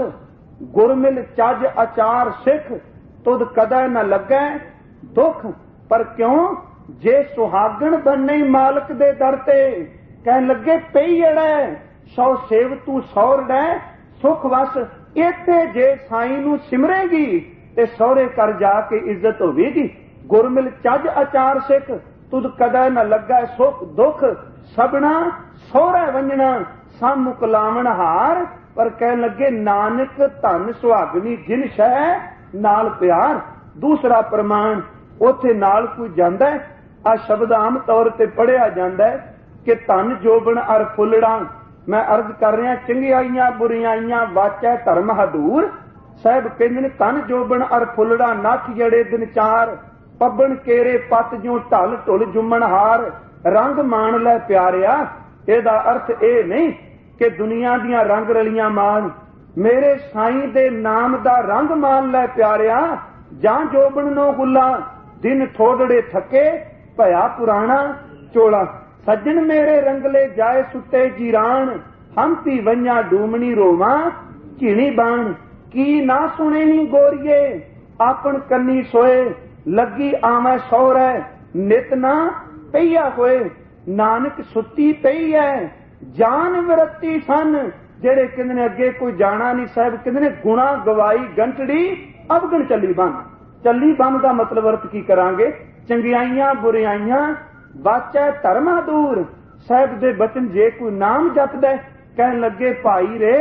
गुरमिल चज अचार सिख, तुद कदै न लगै दुख। पर क्यों जे सुहागण बनने मालक दे दर ते। कहन लगे पई अड़ै सौ सेव तू, सौ रड़ै सुख वस। इत्थे जे साईं नूं सिमरेगी ते सौरे कर जाके इज्जत होवेगी। गुरमिल चज अचार सिख, तुद कदै न लगा सुख दुख सबना सोहरै वंजना सम मुकलावण हार। पर कह लगे नानक धन सुहागनी जिन शह नाल प्यार। दूसरा प्रमाण उथे नाल कोई जांदा है, आ शब्द आम तौर ते पढ़िया जांदा है कि धन जोबन अर फुलड़ा। मैं अर्ज कर रहा चंगियाइयां बुरियाइयां वाचा धर्म हदूर। साहब कहंदे ने धन जोबन अर फुलड़ा नथ जड़े दिन चार। पबन केरे पत जो ढल ढुल जुमन हार। रंग मान लै प्यारिया, ਇਹਦਾ अर्थ ਇਹ नहीं कि दुनिया दियां रंग रलियां मान। मेरे साईं दे नाम दा रंग मान लै प्यारिया। जां जोबन नो गुला दिन थोड़े थके भया पुराना चोला। सज्जन मेरे रंगले जाए सुते जीरान। हम पी वंजा डूमनी रोवा झीणी बाण। की ना सुने ही गोरिए आपन कन्नी सोए। लगी आवे सौरै नित ना पईया होए। नानक सुती पई है जान विरती सन। जेड़े कहंदे ने अगे कोई जाना नहीं, साहब कहंदे ने गुणा गवाई गंटड़ी अवगण चली बन। चली बन का मतलब अर्थ की करांगे, चंगियाइयां बुरियाइयां वाचा धर्म दूर। साहब दे बचन जे कोई नाम जपदा कहन लगे भाई रे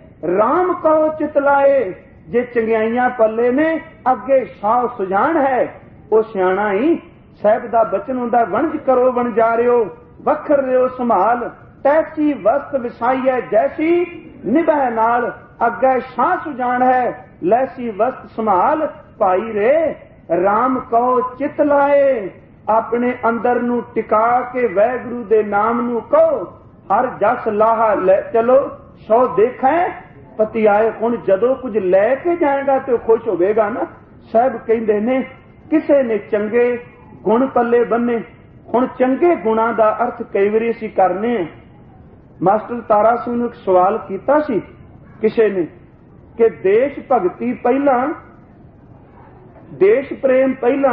राम कहो चितलाए। जे चंगियाइयां पल्ले ने अगे साह सुजान है वो सियाणा ही। साहब दा बचन हुंदा वंज करो वणजारियो वखर रियो संभाल। तैसी वस्त विसाई है जैसी निभै नाल। अगे शाह सुजान है लैसी वस्त संभाल। भाई रे राम कहो चित लाए। अपने अंदर नू टिका के वैगुरु दे नाम नू कहो। हर जस लाहा ले चलो सौ देखै पति आए। हुण जदों कुछ लैके जाएगा तो खुश होवेगा ना। साहब कहंदे ने किसे ने चंगे गुण पल्ले बन्ने। हुण चंगे गुणां दा अर्थ कई वारी असीं करने। मास्टर तारा सिंह नूं एक सवाल कीता सी किसे ने कि देश भगती पहला, देश प्रेम पहला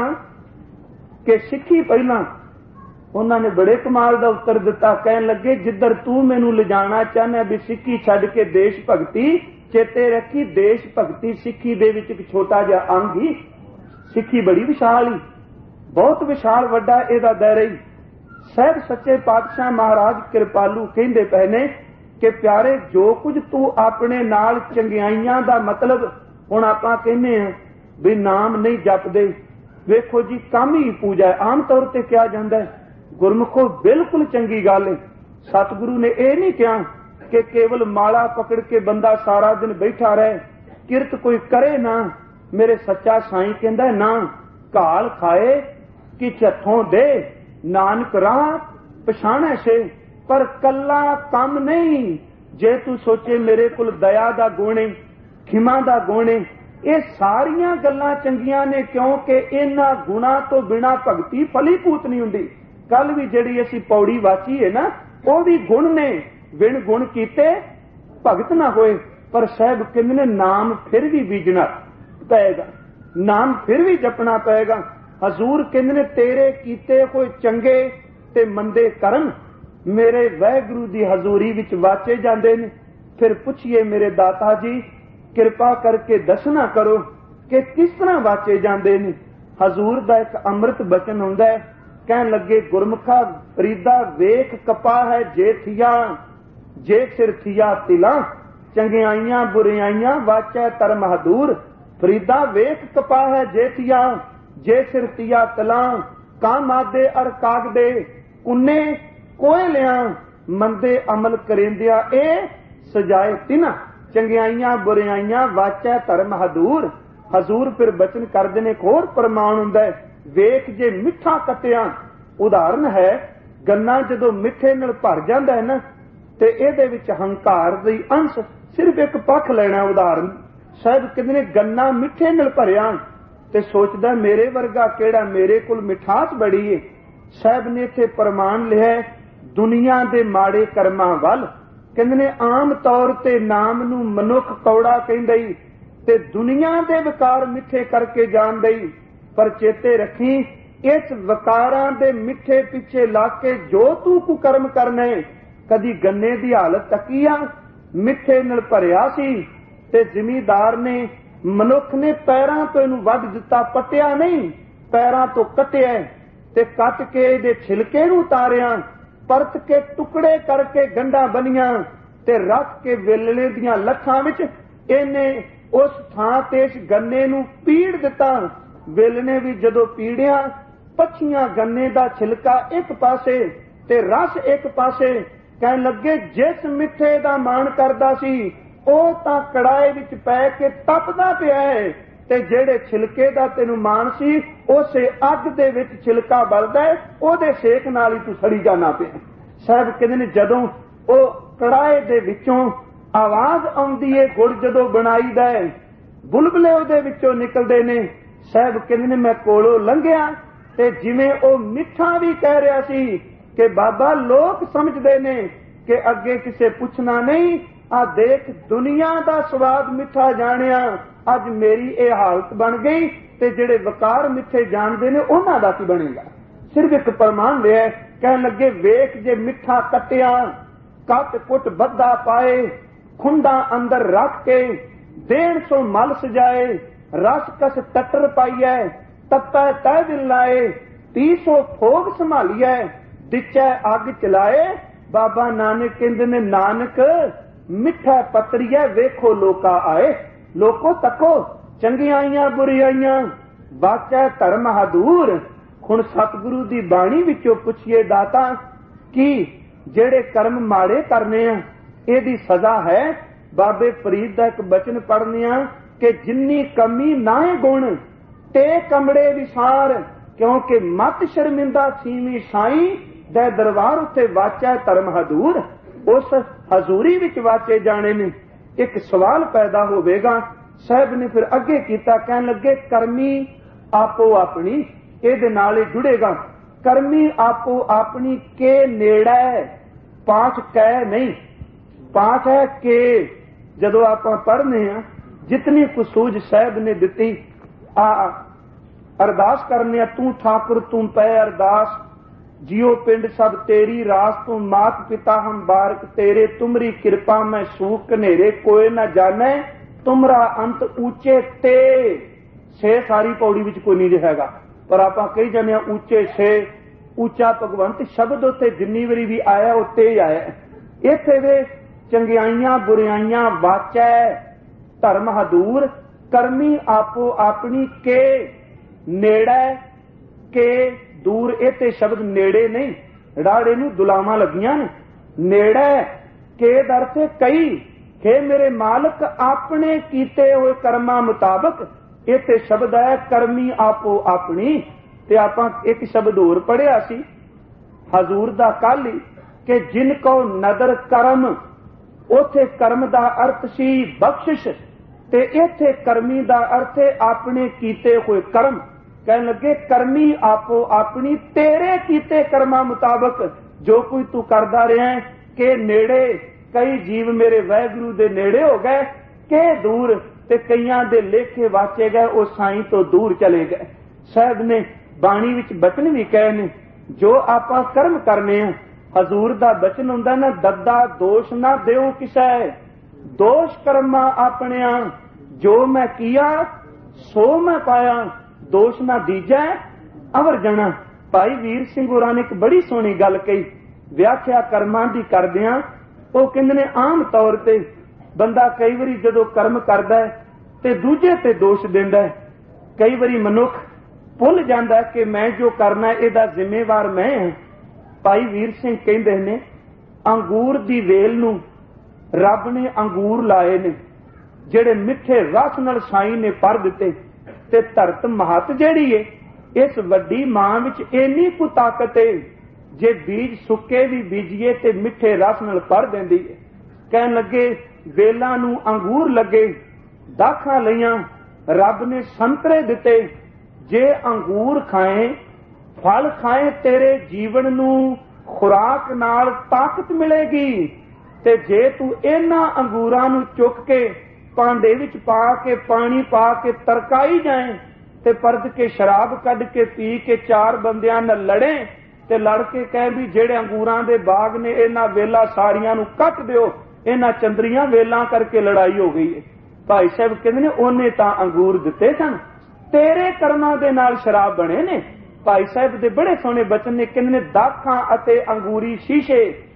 कि सिੱਖੀ पहला। उन्होंने बड़े कमाल का उत्तर दिता। कहन लगे जिधर तू मैनू ले जाना चाहना भी सिੱਖੀ छड्ड के देश भगती। चेते रखी देश भगती सिੱਖੀ दे विच एक छोटा जिहा अंग ही। सिੱਖੀ बड़ी विशाल ही, बहुत विशाल वड्डा इहदा दायरा ही। साहब सच्चे पातशाह महाराज कृपालू कहंदे पए ने कि प्यारे जो कुछ तू अपने नाल चंगियाइयां दा मतलब हुण आपां कहने आ भी नाम नहीं जपदे। वेखो जी काम ही पूजा है, आम तौर ते किया जाता है। गुरमुखो बिल्कुल चंगी गल है। सतगुरु ने यह नहीं कहा कि केवल माला पकड़ के बंदा सारा दिन बैठा रहे, किरत कोई करे ना। मेरे सच्चा साईं कहंदा ना घाल खाए कि हथों दे नानक राह पछाणे से। पर कला कम नहीं। जे तू सोचे मेरे कोल दया दा गुण है, खिमा दा गुण है, ये सारियां गल्लां चंगियां ने क्योंकि इन्हां गुणां तो बिना भगती फलीभूत नहीं हुंदी। कल भी जिहड़ी असीं पौड़ी वाची है ना वो भी गुण ने। बिन गुण कीते भगत ना होए। पर साहब कहंदे ने नाम फिर भी बीजना पएगा, नाम फिर भी जपना पएगा। हजूर कहंदे ने तेरे कीते कोई चंगे ते मंदे करन मेरे वाहिगुरू दी हजूरी विच वाचे जांदे ने। फिर पुछिए मेरे दाता जी कृपा करके दसना करो कि किस तरह वाचे जांदे ने। हजूर दा एक अमृत बचन हुंदा है। कहन लगे गुरमुखा फरीदा वेख कपा है जे थिया जे सिर थिया तिला। चंगियाइयां बुरियाइयां वाचा धर्म हदूर। फरीदा वेख कपा है जे थिया जे सिर तिया तला। काम आदे अर काग दे कुन्ने कोय लिया। मंदे अमल करेंदिया ए सजाए तिना। चंगियाइयां बुरियाइयां वाचा धर्म हदूर। हजूर फिर बचन करदे ने होर प्रमाण हुंदा है। वेख जे मिठा कटिया उदाहरण है गन्ना जदों मिठे नाल भर जांदा है ना ते इहदे विच हंकार दी अंश सिर्फ एक पक्ष लेना उदाहरण। साहब कहंदे ने गन्ना मिठे नाल भरिया ते सोचदा मेरे वर्गा केड़ा, मेरे कोल मिठास बड़ी है। साहब ने इत्थे प्रमाण लिया दुनिया दे माड़े कर्मां वल। कहंदे ने आम तौर ते नाम नूं मनुख कौड़ा कहंदा ही ते दुनिया दे विकार मिठे करके जान दई। पर चेते रखी इस विकारां दे मिठे पिछे लग के जो तू कुकर्म करना है। कदी गन्ने दी हालत तकिया मिठे नाल भरिया सी ते जिमीदार ने मनुख ने पैरां तो इनू वध दिता, पटिया नहीं पैरां तो कटिया। ते कट के इहदे छिलके नूं उतारिया, परत के टुकड़े करके गंढां बनियां ते रख के वेलणे दीयां लखां विच इहने उस थां ते इस गन्ने नूं पीड़ दिता। वेलणे भी जदों पीड़िया, पछियां गन्ने दा छिलका एक पासे ते रस एक पासे। कहण लगे जिस मिठे दा मान करदा सी ਉਹ ਤਾਂ ਕੜਾਏ ਵਿੱਚ ਪੈ ਕੇ ਤਪਦਾ ਪਿਆ ਹੈ, ਤੇ ਜਿਹੜੇ ਛਿਲਕੇ ਦਾ ਤੈਨੂੰ ਮਾਣ ਸੀ ਉਸੇ ਅੱਗ ਦੇ ਵਿੱਚ ਛਿਲਕਾ ਬਲਦਾ ਹੈ, ਉਹਦੇ ਸੇਕ ਨਾਲ ਹੀ ਤੂੰ ਸੜੀ ਜਾਣਾ ਪਿਆ। ਸਾਹਿਬ ਕਹਿੰਦੇ ਨੇ ਜਦੋਂ ਉਹ ਕੜਾਏ ਦੇ ਵਿੱਚੋਂ ਆਵਾਜ਼ ਆਉਂਦੀ ਹੈ, ਗੁੜ ਜਦੋਂ ਬਣਾਈਦਾ ਹੈ ਬੁਲਬਲੇ ਉਹਦੇ ਵਿੱਚੋਂ ਨਿਕਲਦੇ ਨੇ। ਸਾਹਿਬ ਕਹਿੰਦੇ ਨੇ ਮੈਂ ਕੋਲੋਂ ਲੰਘਿਆ ਤੇ ਜਿਵੇਂ ਉਹ ਮਿੱਠਾ ਵੀ ਕਹਿ ਰਿਹਾ ਸੀ ਕਿ ਬਾਬਾ ਲੋਕ ਸਮਝਦੇ ਨੇ ਕਿ ਅੱਗੇ ਕਿਸੇ ਪੁੱਛਣਾ ਨਹੀਂ, आ देख दुनिया दा स्वाद मिठा जानिया, अज मेरी ये हालत बन गई ते जेड़े वकार मिठे जानते ने उन्हां दा की बनेगा। सिर्फ एक प्रमाण लिया, कह लगे वेख जे मिठा कटिया, कट कुट बद्दा पाए, खुंडा अंदर रख के डेढ़ सौ मल सजाए, रस कस टटर पाइए, तत्ता तह दिल लाए, तीस सौ फोग संभालिए, दिचै अग चलाए। बाबा नानक कहंदे ने नानक मिठा पतरिया वेखो लोका आए, लोको तको चंगियाइयां बुरियाइयां वाचा धर्म हदूर। हुण सतगुरु दी बाणी विचों पुछिए दाता कि जेड़े कर्म माड़े करने आ इहदी सजा है। बाबे फरीद दा एक बचन पढ़ने आ कि जिन्नी कमी नाए गुण ते कमड़े विसार, क्योंकि मत शर्मिंदा सीवी साई दे दरबार उत्ते वाचा धर्म हदूर। उस हजूरी विच वाचे जाने ने एक सवाल पैदा होवेगा। साहब ने फिर अगे कीता, कहन लगे कर्मी आपो अपनी, इहदे नाल ही जुड़ेगा। कर्मी आपो अपनी के नेड़ा है, पांच कै नहीं, पांच है के। जदों आपां पढ़ने आ जितनी कुसूझ साहब ने दिती, आ अरदास करने तू ठाकुर तू पै अरदास, जियो पिंड सब तेरी रास, तू मात पिता हम बारक तेरे, तुमरी कृपा में सूख कनेरे, कोई न जाने तुमरा अंत ऊंचे ते। छे सारी पौड़ी विच कोई नहीं हैगा, पर आपां कही जाने ऊंचे छे, ऊंचा भगवंत शब्द उत्ते जिन्नी वारी भी आया उत्ते ही आया। इत्थे वे चंगियाइयां बुरियाइयां वाचै धर्म हदूर, करमी आपो अपनी के नेड़ै के दूर। इत्ते शब्द नेड़े नहीं, राड़े नूं दुलावां लगियां ने। नेड़े के दर से कई हे मेरे मालक अपने कीते हुए कर्मां मुताबक। इत्ते शब्द है करमी आपो अपनी। ते आपां एक शब्द होर पढ़िया सी हजूर दा कल ही कि जिन को नदर कर्म, उथे कर्म दा अर्थ सी बख्शिश, ते इत्थे करमी दा अर्थ है अपने कीते हुए कर्म। कहने लगे करमी आपो अपनी, तेरे कीते कर्मा मुताबक जो कोई तू करदा रहा है। के नेड़े कई जीव मेरे वाहिगुरु दे नेड़े हो गए, के दूर ते कईयां दे लेखे वाचे गए, वो साईं तो दूर चले गए। साहब ने बाणी विच बचन भी कहे ने, जो आपां कर्म करने हैं हजूर दा बचन हुंदा ना, दद्दा दोष ना देओ किसै, दोष कर्मा अपने, जो मैं किया सो मैं पाया, दोष ना दीजै अवर जाना। भाई वीर सिंह होरां ने एक बड़ी सोहनी गल कही, व्याख्या कर्मां दी करदियां। वो कहंदे ने आम तौर ते बंदा कई वारी जदों कर्म करदा है ते दूजे ते दोष दिंदा है। कई वारी मनुख भुल जांदा है कि मैं जो करना है इहदा जिम्मेवार मैं हां। भाई वीर सिंह कहंदे ने अंगूर दी वेल नूं रब ने अंगूर लाए ने, जेड़े मिठे रस नाल साईं ने भर दिते, ते धरत महत जिहड़ी है इस वड्डी मां विच इन्नी कु ताकत है, जे बीज सुके भी बीजिए ते मिठे रस नाल भर देंदी है। कहन लगे वेलां नूं अंगूर लगे, दाखां लईआं, रब ने संतरे दिते, जे अंगूर खाए फल खाए तेरे जीवन नूं खुराक नाल ताकत मिलेगी। ते जे तू इन्हां अंगूरां नूं चुक के भांडे विच पा के पानी पा के तरकाई जाए ते परद के शराब कढ के पी के चार बंदियां नाल लड़े ते लड़ के कहे भी जेड़े अंगूरां दे बाग ने इन्हां वेला सारियां नूं कट दिओ, इन्हां चंदरियां वेलां करके लड़ाई हो गई है। भाई साहब कहंदे ने ओने तां अंगूर दिते सन, तेरे कर्मां दे नाल शराब बने ने। भाई साहब दे बड़े सोहने बचन ने, कहंदे ने दाखां अते अंगूरी शीशे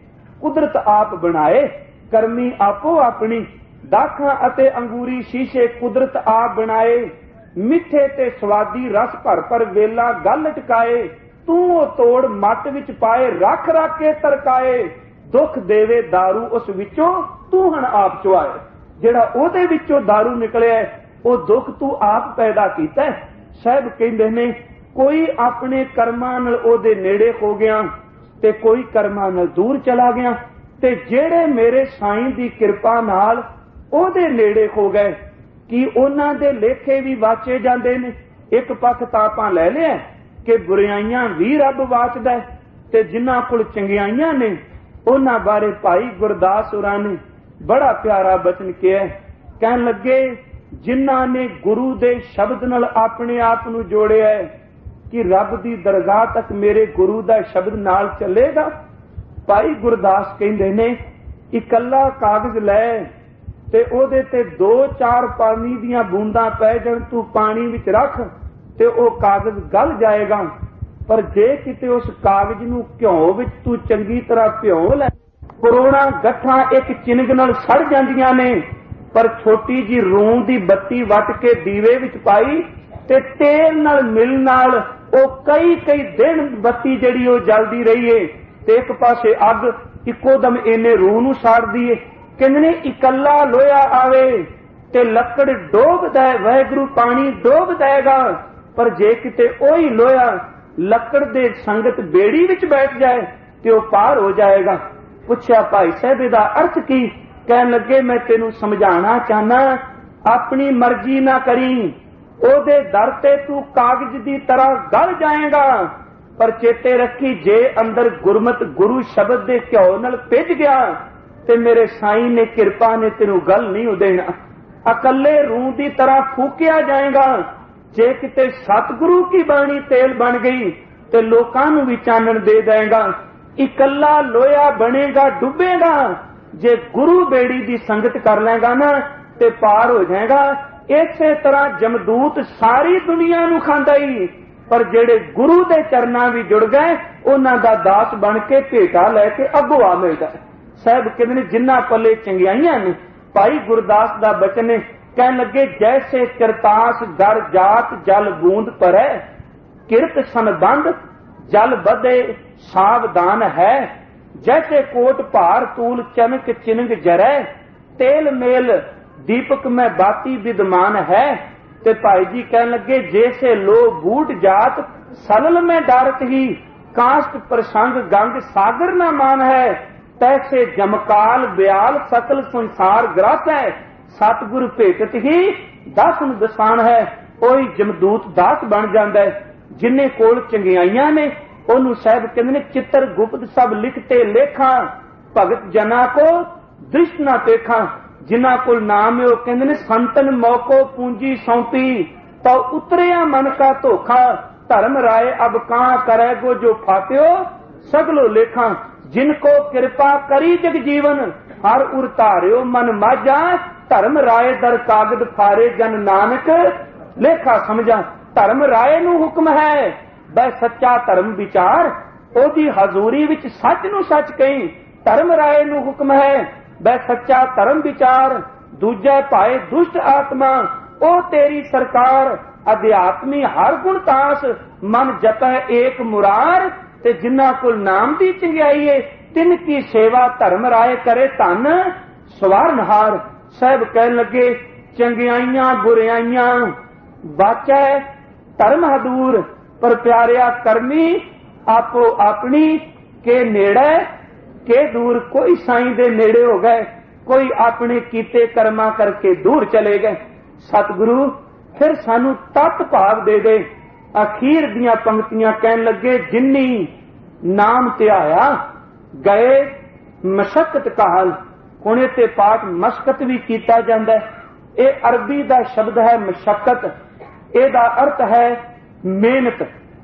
कुदरत आप बनाए, करमी आपो अपनी। दाखां अते अंगूरी शीशे कुदरत आप बनाए, मिठे ते स्वादी रस भर भर वेला गल टकाए। तू ओ तोड़ मट विच पाए, रख रख के तरकाए। दुख देवे दारू उस विचों, तू हण आप चुआए। जिहड़ा ओहदे विचों दारू निकलिया वो दुख तू आप पैदा कीता है। साहब कहंदे ने कोई अपने कर्मां नाल ओहदे नेड़े हो गया ते कोई कर्मां नाल दूर चला गया, ते जेड़े मेरे साईं दी किरपा नाल ओहदे नेड़े हो गए कि उन्हां दे लेखे भी वाचे जांदे ने। एक पक्ष तां आपां लै लिया कि बुराइयां भी रब वाचदा है, ते जिन्हां कोल चंगियाइयां ने उन्हां बारे भाई गुरदास होरां ने बड़ा प्यारा बचन किया। कहन लगे जिन्हां ने गुरु दे शब्द नाल अपने आप नूं जोड़िया है कि रब दी दरगाह तक मेरे गुरु दा शब्द नाल चलेगा। भाई गुरदास कहंदे ने इकल्ला कागज लै ते ओहदे ते दो चार पानी दियां बूंदां पै जाण, तू पानी विच रख ते ओ कागज गल जाएगा। पर जे किते उस कागज नूं घिओ विच तू चंगी तरह भिओ लै, करोड़ां गठां एक चिनग नाल सड़ जांदियां ने, पर छोटी जी रूं दी बत्ती वट के दीवे विच पाई ते तेल नाल मिल नाल ओ कई कई दिन बत्ती जिहड़ी ओ जलदी रही है, ते एक पासे अग इक्को दम इन्ने रूह नूं साड़दी है। कहंदे ने इकल्ला लोया आवे ते लकड़ डोब दे, वाहिगुरू पानी डोब देगा। पर जे किते ओही लोया लकड़ दे संगत बेड़ी विच बैठ जाए ते ओ पार हो जाएगा। पुछया भाई साहब इहदा अर्थ की? कहन लगे मैं तेनू समझाना चाहना, अपनी मर्जी ना करी, ओदे दर ते तू कागज दी तरह गल जाएगा। पर चेते रखी जे अंदर गुरमत गुरु शब्द दे घ्यो नाल भिज गया ते मेरे साईं ने किरपा ने तेनू गल नहीं देना। अकल्ले रूह दी तरह फूकिया जाएगा। जे किते सतगुरु की बाणी तेल बन गई ते लोकां नू भी चानण दे देगा। इकल्ला लोया बनेगा डुबेगा, जे गुरु बेड़ी दी संगत कर लेगा ना ते पार हो जाएगा। इसे तरह जमदूत सारी दुनिया नू खांदा ही, पर जेड़े गुरु दे चरनां भी जुड़ गए उन्हां दा दास बन के भेटा लैके अगों आ मिलदा। साहब कहंदे ने जिन्हां पल्ले चंगियाइयां ने, भाई गुरदास दा बचन है, कहन लगे जैसे करतास गर जात जल बूंद परै, किरत संबंध जल बधे सावधान है। जैसे कोट भार तूल चनक चिनग जरै, तेल मेल दीपक में बाती विद्यमान है। ते भाई जी कहन लगे जैसे लो बूट जात सलल में डारत ही, काष्ट प्रसंग गंग सागर न मान है। तैसे जमकाल ब्याल सकल संसार ग्रस है, सतगुरु भेटत ही दस दसान है। ओही जमदूत दास बन जांदा है। जिन्ने कोल चंगियाइयां ने ओनू साहब कहंदे ने चित्र गुप्त सब लिखते लेखा, भगत जना को दृष्ट ना देखा। जिन्हां कोल नाम है वो कहंदे ने संतन मौको पूंजी सौंपी, तो उतरिया मन का धोखा। धर्म राय अब कहां करे गो जो फात्यो, सगलो लेखा। जिनको कृपा करी जग जीवन, हर उर धारियो मन माझा। धर्म राय दर कागद फारे जन नानक लेखा समझा। धर्म राय नू हुक्म है वह सच्चा धर्म विचार, ओदी हजूरी विच सच नू सच कही। धर्म राय नू हुक्म है वह सच्चा धर्म विचार, दूजा पाए दुष्ट आत्मा ओ तेरी सरकार। अध्यात्मी हर गुण तास, मन जपै एक मुरार। ते जिन्हां कोल नाम दी चंगियाई है तिन की सेवा धर्म राय करे धन सवारनहार। साहब कहन लगे चंगियाइयां बुराइयां बाचै धर्म हदूर, पर प्यारिया करमी आपो अपनी के नेड़े के दूर। कोई साईं दे नेड़े हो गए, कोई अपने कीते कर्मा करके दूर चले गए। सतगुरु फिर सानू तत भाव दे दे। अखीर दियां पंक्तियां कहन लगे जिन्नी नाम ध्याया गए मशक्कत काल। हुण इत्थे पाठ मशक्कत भी कीता जांदा है। ये अरबी दा शब्द है मशक्कत, ਇਹਦਾ अर्थ है मेहनत।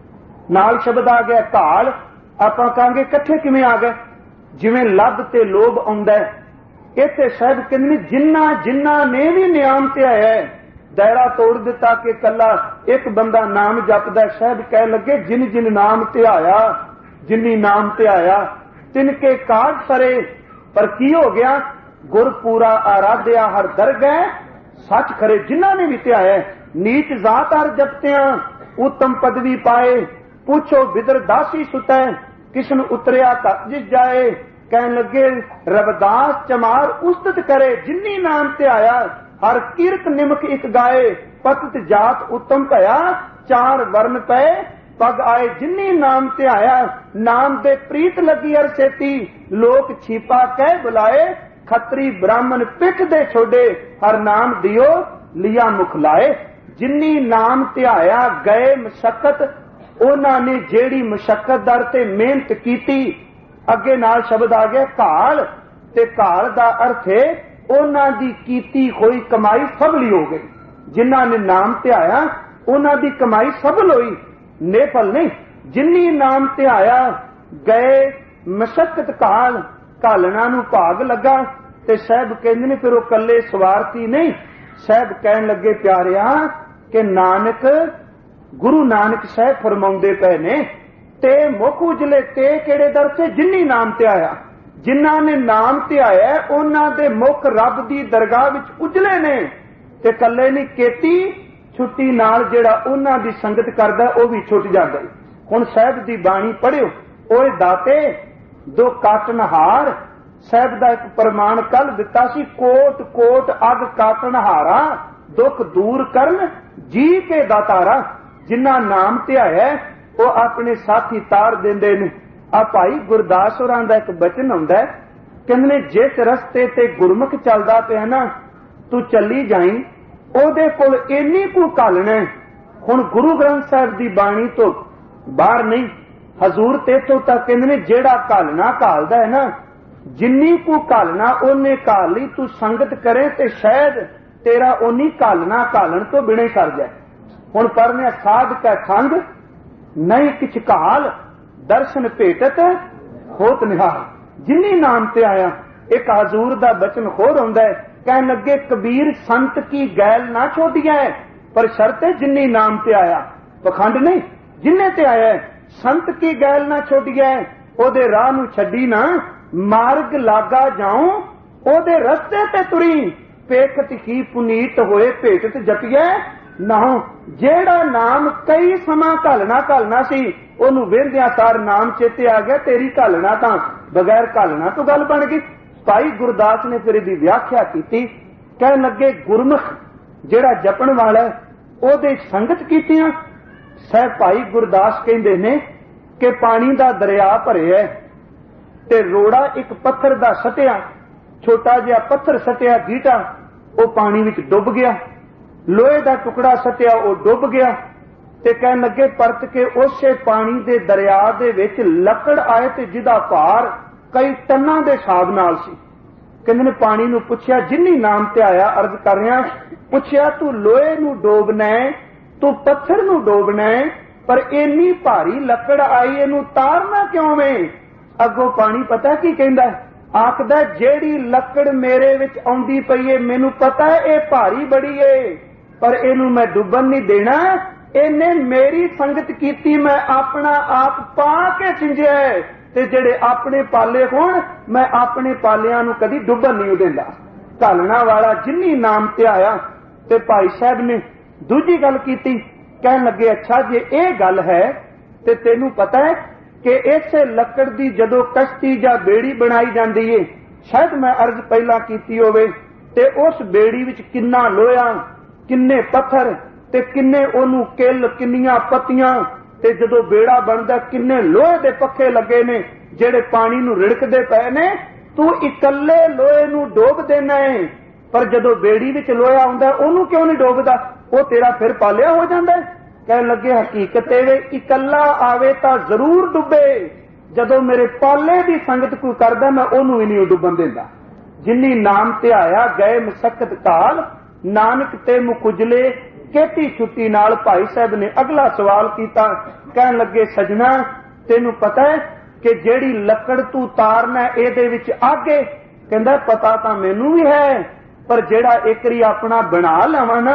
नाल शब्द आ गया घाल। आपां कहांगे इकट्ठे किवें आ गए, जिवें लद ते लोभ आउंदा है। इत्थे साहब कहंदे ने जिन्ना जिन्ना ने भी नियाम ते आया ਦਾਇਰਾ ਤੋੜ ਦਿੱਤਾ कि कला एक बंदा नाम जपदा। साहब कह लगे जिन जिन नाम ते आया, जिन्नी नाम ते आया तिनके काज सरे। पर की हो गया? गुर पूरा आराध्या हर दरगह सच खरे। जिन्हों ने भी त्याया नीच जात हर जपत्या उत्तम पदवी पाए। पूछो बिदर दासी सुतै किसन उतरिया तक जिस जाए। कह लगे रविदास चमार उस्तत करे जिन्नी नाम ते आया हर कीरत निमक एक गाए। पतत जात उत्तम भया चार वर्ण पे पग आए। जिन्नी नाम ते आया नाम दे प्रीत लगी हर सेती। लोक छीपा कह बुलाए खत्री ब्राह्मण पिठ दे छोड़े। हर नाम दियो लिया मुख लाए। जिन्नी नाम ते आया गए मशक्कत उन्हां ने जेड़ी मशक्कत दर ते मेहनत कीती। अगे नाल शब्द आ गया घाल ते घाल दा अर्थ है उन्हां दी कीती होई कमाई सफली हो गई। जिन्हां ने नाम ते आया उन्हां दी कमाई सफल होई, नेफल नहीं। जिन्नी नाम ते आया गए मशक्कत घाल घालना नूं भाग लगा। ते साहब कहंदे ने फिर वो कल्ले स्वार्थी नहीं। साहब कहन लगे प्यारिया कि नानक गुरु नानक साहब फरमाउंदे पए ने ते मुख उजले ते केड़े दर से जिन्नी नाम ते आया। जिन्हां ने नाम ते आया उन्हां दे मुख रब दी दरगाह विच उजले ने। ते कल्ले नहीं केती छुट्टी नाल जेड़ा उन्हां दी संगत करदा ओ भी छुट जांदा। हुण साहब दी बाणी पढ़ियो। ओए दाते दो काटनहार साहब दा एक प्रमाण कल दिता सी। कोट कोट अग काटनहारा दुख दूर करन जी के दातारा। जिन्हां नाम ते आया वो अपने साथी तार देंदे ने। आ भाई गुरदास होरां दा एक बचन आउंदा है, कहंदे ने जिस रस्ते ते गुरमुख चलदा पिया ना तू चली जाई ओदे कोल इन्नी कु घालना। हुण गुरु ग्रंथ साहिब दी बाणी तो बाहर नहीं हजूर तेथों तक कहंदे ने जेड़ा घालना घालदा है ना जिन्नी कु घालना ओने घाल ली। तू संगत करे ते शायद तेरा ओनी घालना घालन तो बिना ही कर जाए। हुण पढ़ने साध कै संग नहीं किछ घाल दर्शन भेटत होत निहाल। जिन्नी नाम ते आया एक हजूर दा बचन होर आउंदा है। कहन लगे कबीर संत की गैल ना छोड़िया है पर शर्त है जिन्नी नाम ते आया। पखंड नहीं जिन्ने ते आया संत की गैल ना छोड़िया है। ओदे राह नूं छड्डी ना मार्ग लागा जाऊं ओदे रस्ते ते तुरी। पेखत की पुनीत होए भेटत जपिया ना। जेड़ा नाम कई समा घालना घालना सी ओनू वेंदिया सार नाम चेते आ गया। तेरी घालना तां बगैर घालना तो गल बन गई। भाई गुरदास ने फिर इहदी व्याख्या कीती। कह लगे गुरमुख जेड़ा जपण वाला ओदे संगत कीतियां। साहब भाई गुरदास कहंदे ने कि पानी दा दरिया भरिया ते रोड़ा एक पत्थर दा सटिया छोटा जिहा पत्थर सटिया गीटा वो पानी विच डुब गया। लोहे दा टुकड़ा सटिया वो डुब गया। ते कहन लगे परत के उसे पानी दे दरिया दे विच लकड़ आए ते जिदा भार कई टन्नां दे हिसाब नाल सी। कहंदे ने पानी नूं पुछया जिन्नी नाम ते आया अर्ज कर रहा पुछया तू लोहे नूं डोबना है तू पत्थर नूं डोबना है पर इन्नी भारी लकड़ आई इनू तारना क्यों वे। अगों पानी पता की कहंदा आखदा जेड़ी लकड़ मेरे विच आउंदी पई है मैनू पता है ये भारी बड़ी है पर इनू मैं डुबन नहीं देना। इन्हें मेरी संगत कीती मैं अपना आप पा के सिंजिया है ते जेड़े अपने पाले होण मैं अपने पालियां नू कदी डुबन नहीं देंदा। घालना वाला जिन्नी नाम ते आया। ते भाई साहब ने दूजी गल कीती कहन लगे अच्छा जे ये गल है ते तेनू पता है कि इस लकड़ दी जदों कश्ती जां बेड़ी बनाई जांदी है शायद मैं अर्ज पहला कीती होवे ते उस बेड़ी विच किन्ना लोहा किन्ने पत्थर ते किन्ने ओनू किल किन्नियां पत्तियां ते जदों बेड़ा बनदा किन्ने लोहे दे पक्खे लगे ने जेड़े पानी नू रिड़कदे पए ने। तू इकल्ले लोहे नू डोब देना है पर जदों बेड़ी विच लोहा आउंदा ओनू क्यों नहीं डोबदा वो तेरा फिर पालिया हो जांदा है। कहन लगे हकीकत वे इकल्ला आवे तां जरूर डुबे जदों मेरे पाले दी संगत कोई करदा मैं ओनू ही नहीं डुबन देंदा। जिन्नी नाम ते आया गए मशक्कत काल नानक ते मुकुजले केती छुट्टी नाल। भाई साहब ने अगला सवाल किया कहन लगे सजना तेनू पता है कि जेड़ी लकड़ तू तारना इहदे विच आगे कहंदा पता तां मैनू भी है पर जेड़ा एक बारी अपना बना लवां ना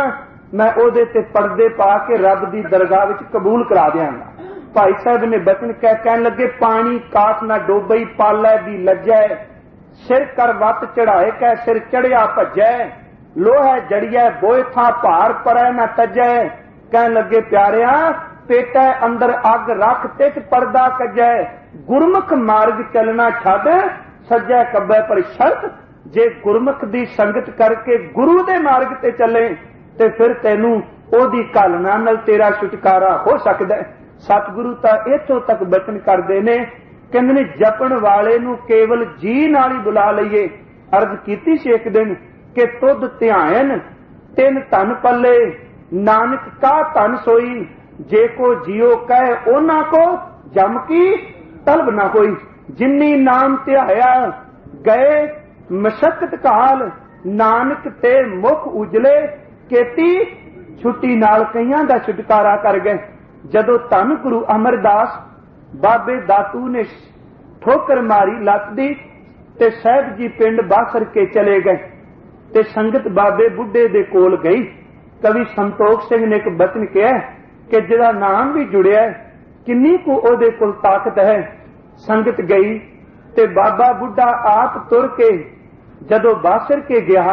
मैं ओदे ते पर्दे पा के रब दी दरगाह विच कबूल करा दियांगा। भाई साहब ने बचन कह कहन लगे, पानी काठ ना डोबई पालै दी लज्जै, सिर कर वत चढ़ाए कै सिर चढ़िया भज्जै, लोहा जड़िया बोए था भार परै ना तजै। कहन लगे प्यारिया पेटा अंदर अग रख तिच पर्दा कजै, गुरमुख मार्ग चलना छड़ सज्जै कब्बे पर शर्त, जे गुरमुख दी संगत करके गुरु दे मार्ग ते चले ते फिर तैनू ओदी कालना नाल तेरा छुटकारा हो सकदा है। सतगुरु तां इत्थों तक बचन करदे ने, कहंदे ने जपण वाले नू केवल जी नाल ही बुला लईए। अर्ज कीती सी एक दिन कि तुद ध्यान तिन धन पल्ले, नानक का धन सोई, जे को जियो कह ओना को जम की तलब ना होई। जिन्नी नाम ध्याया गए मशक्कत काल, नानक ते मुख उजले, केती छुट्टी नाल कईयां दा छुटकारा कर गए। जदों धन गुरु अमरदास बाबे दातू ने ठोकर मारी लत दी ते साहिब जी पिंड बासर के चले गए ते संगत बाबे बुढ़े दे कोल गई। कवि संतोख सिंह ने एक बचन कहा कि जिहदा नाम भी जुड़िया किन्नी को ओदे कोल ताकत है। संगत गई ते बाबा बुढ़ा आप तुर के जदों बासर के गया,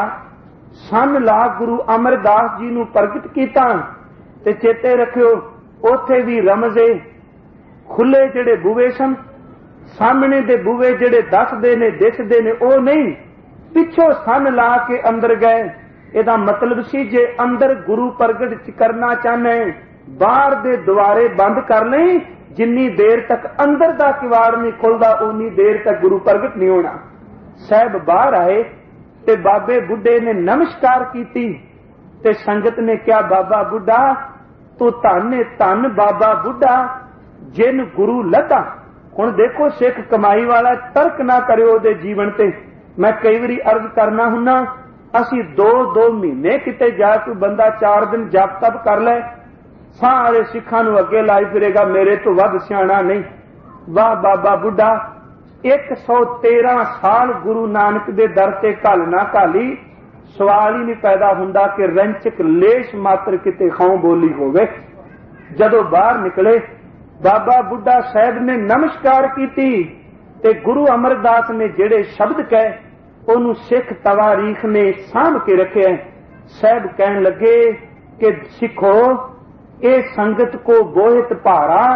सन ला गुरु अमरदास जी नू प्रगट कीता ते चेते रखियो उथे भी रमजे खुले जिहड़े बूवे सन, सामने दे बूवे जिहड़े दसदे ने दिसदे ने ओ नहीं, पिछों सन ला के अंदर गए। इहदा मतलब सी जे अंदर गुरु प्रगट करना चाहने बाहर दे द्वारे बंद कर लई, जिन्नी देर तक अंदर दा किवाड़ नहीं खुलदा उन्नी देर तक गुरु प्रगट नहीं होना। साहब बाहर आए ते बाबे बुढ़े ने नमस्कार कीती ते संगत ने क्या बाबा बुढ़ा तू धन धन बाबा बुढ़ा जिन गुरु लदा। हुण देखो सिख कमाई वाला तर्क ना करियो दे जीवन ते। मैं कई बारी अर्ज करना हुन्ना, असी दो दो महीने किते जा कोई बंदा चार दिन जप तप कर ले, सारे सिखां नूं अगे लाई फिरेगा मेरे तो वध सियाणा नहीं। वाह बाबा बुढ़ा एक सौ तेरह साल गुरु नानक दे दर ते घल ना घाली, सवाल ही नहीं पैदा हुंदा कि रंचक लेश मात्र किते खां बोली होवे। जदों बाहर निकले बाबा बुढ़ा साहब ने नमस्कार कीती ते गुरु अमरदास ने जिहड़े शब्द कहे ओनू सिख तवारीख ने साम के रखे। साहब कहन लगे कि सिखो ए संगत को बोहित भारा,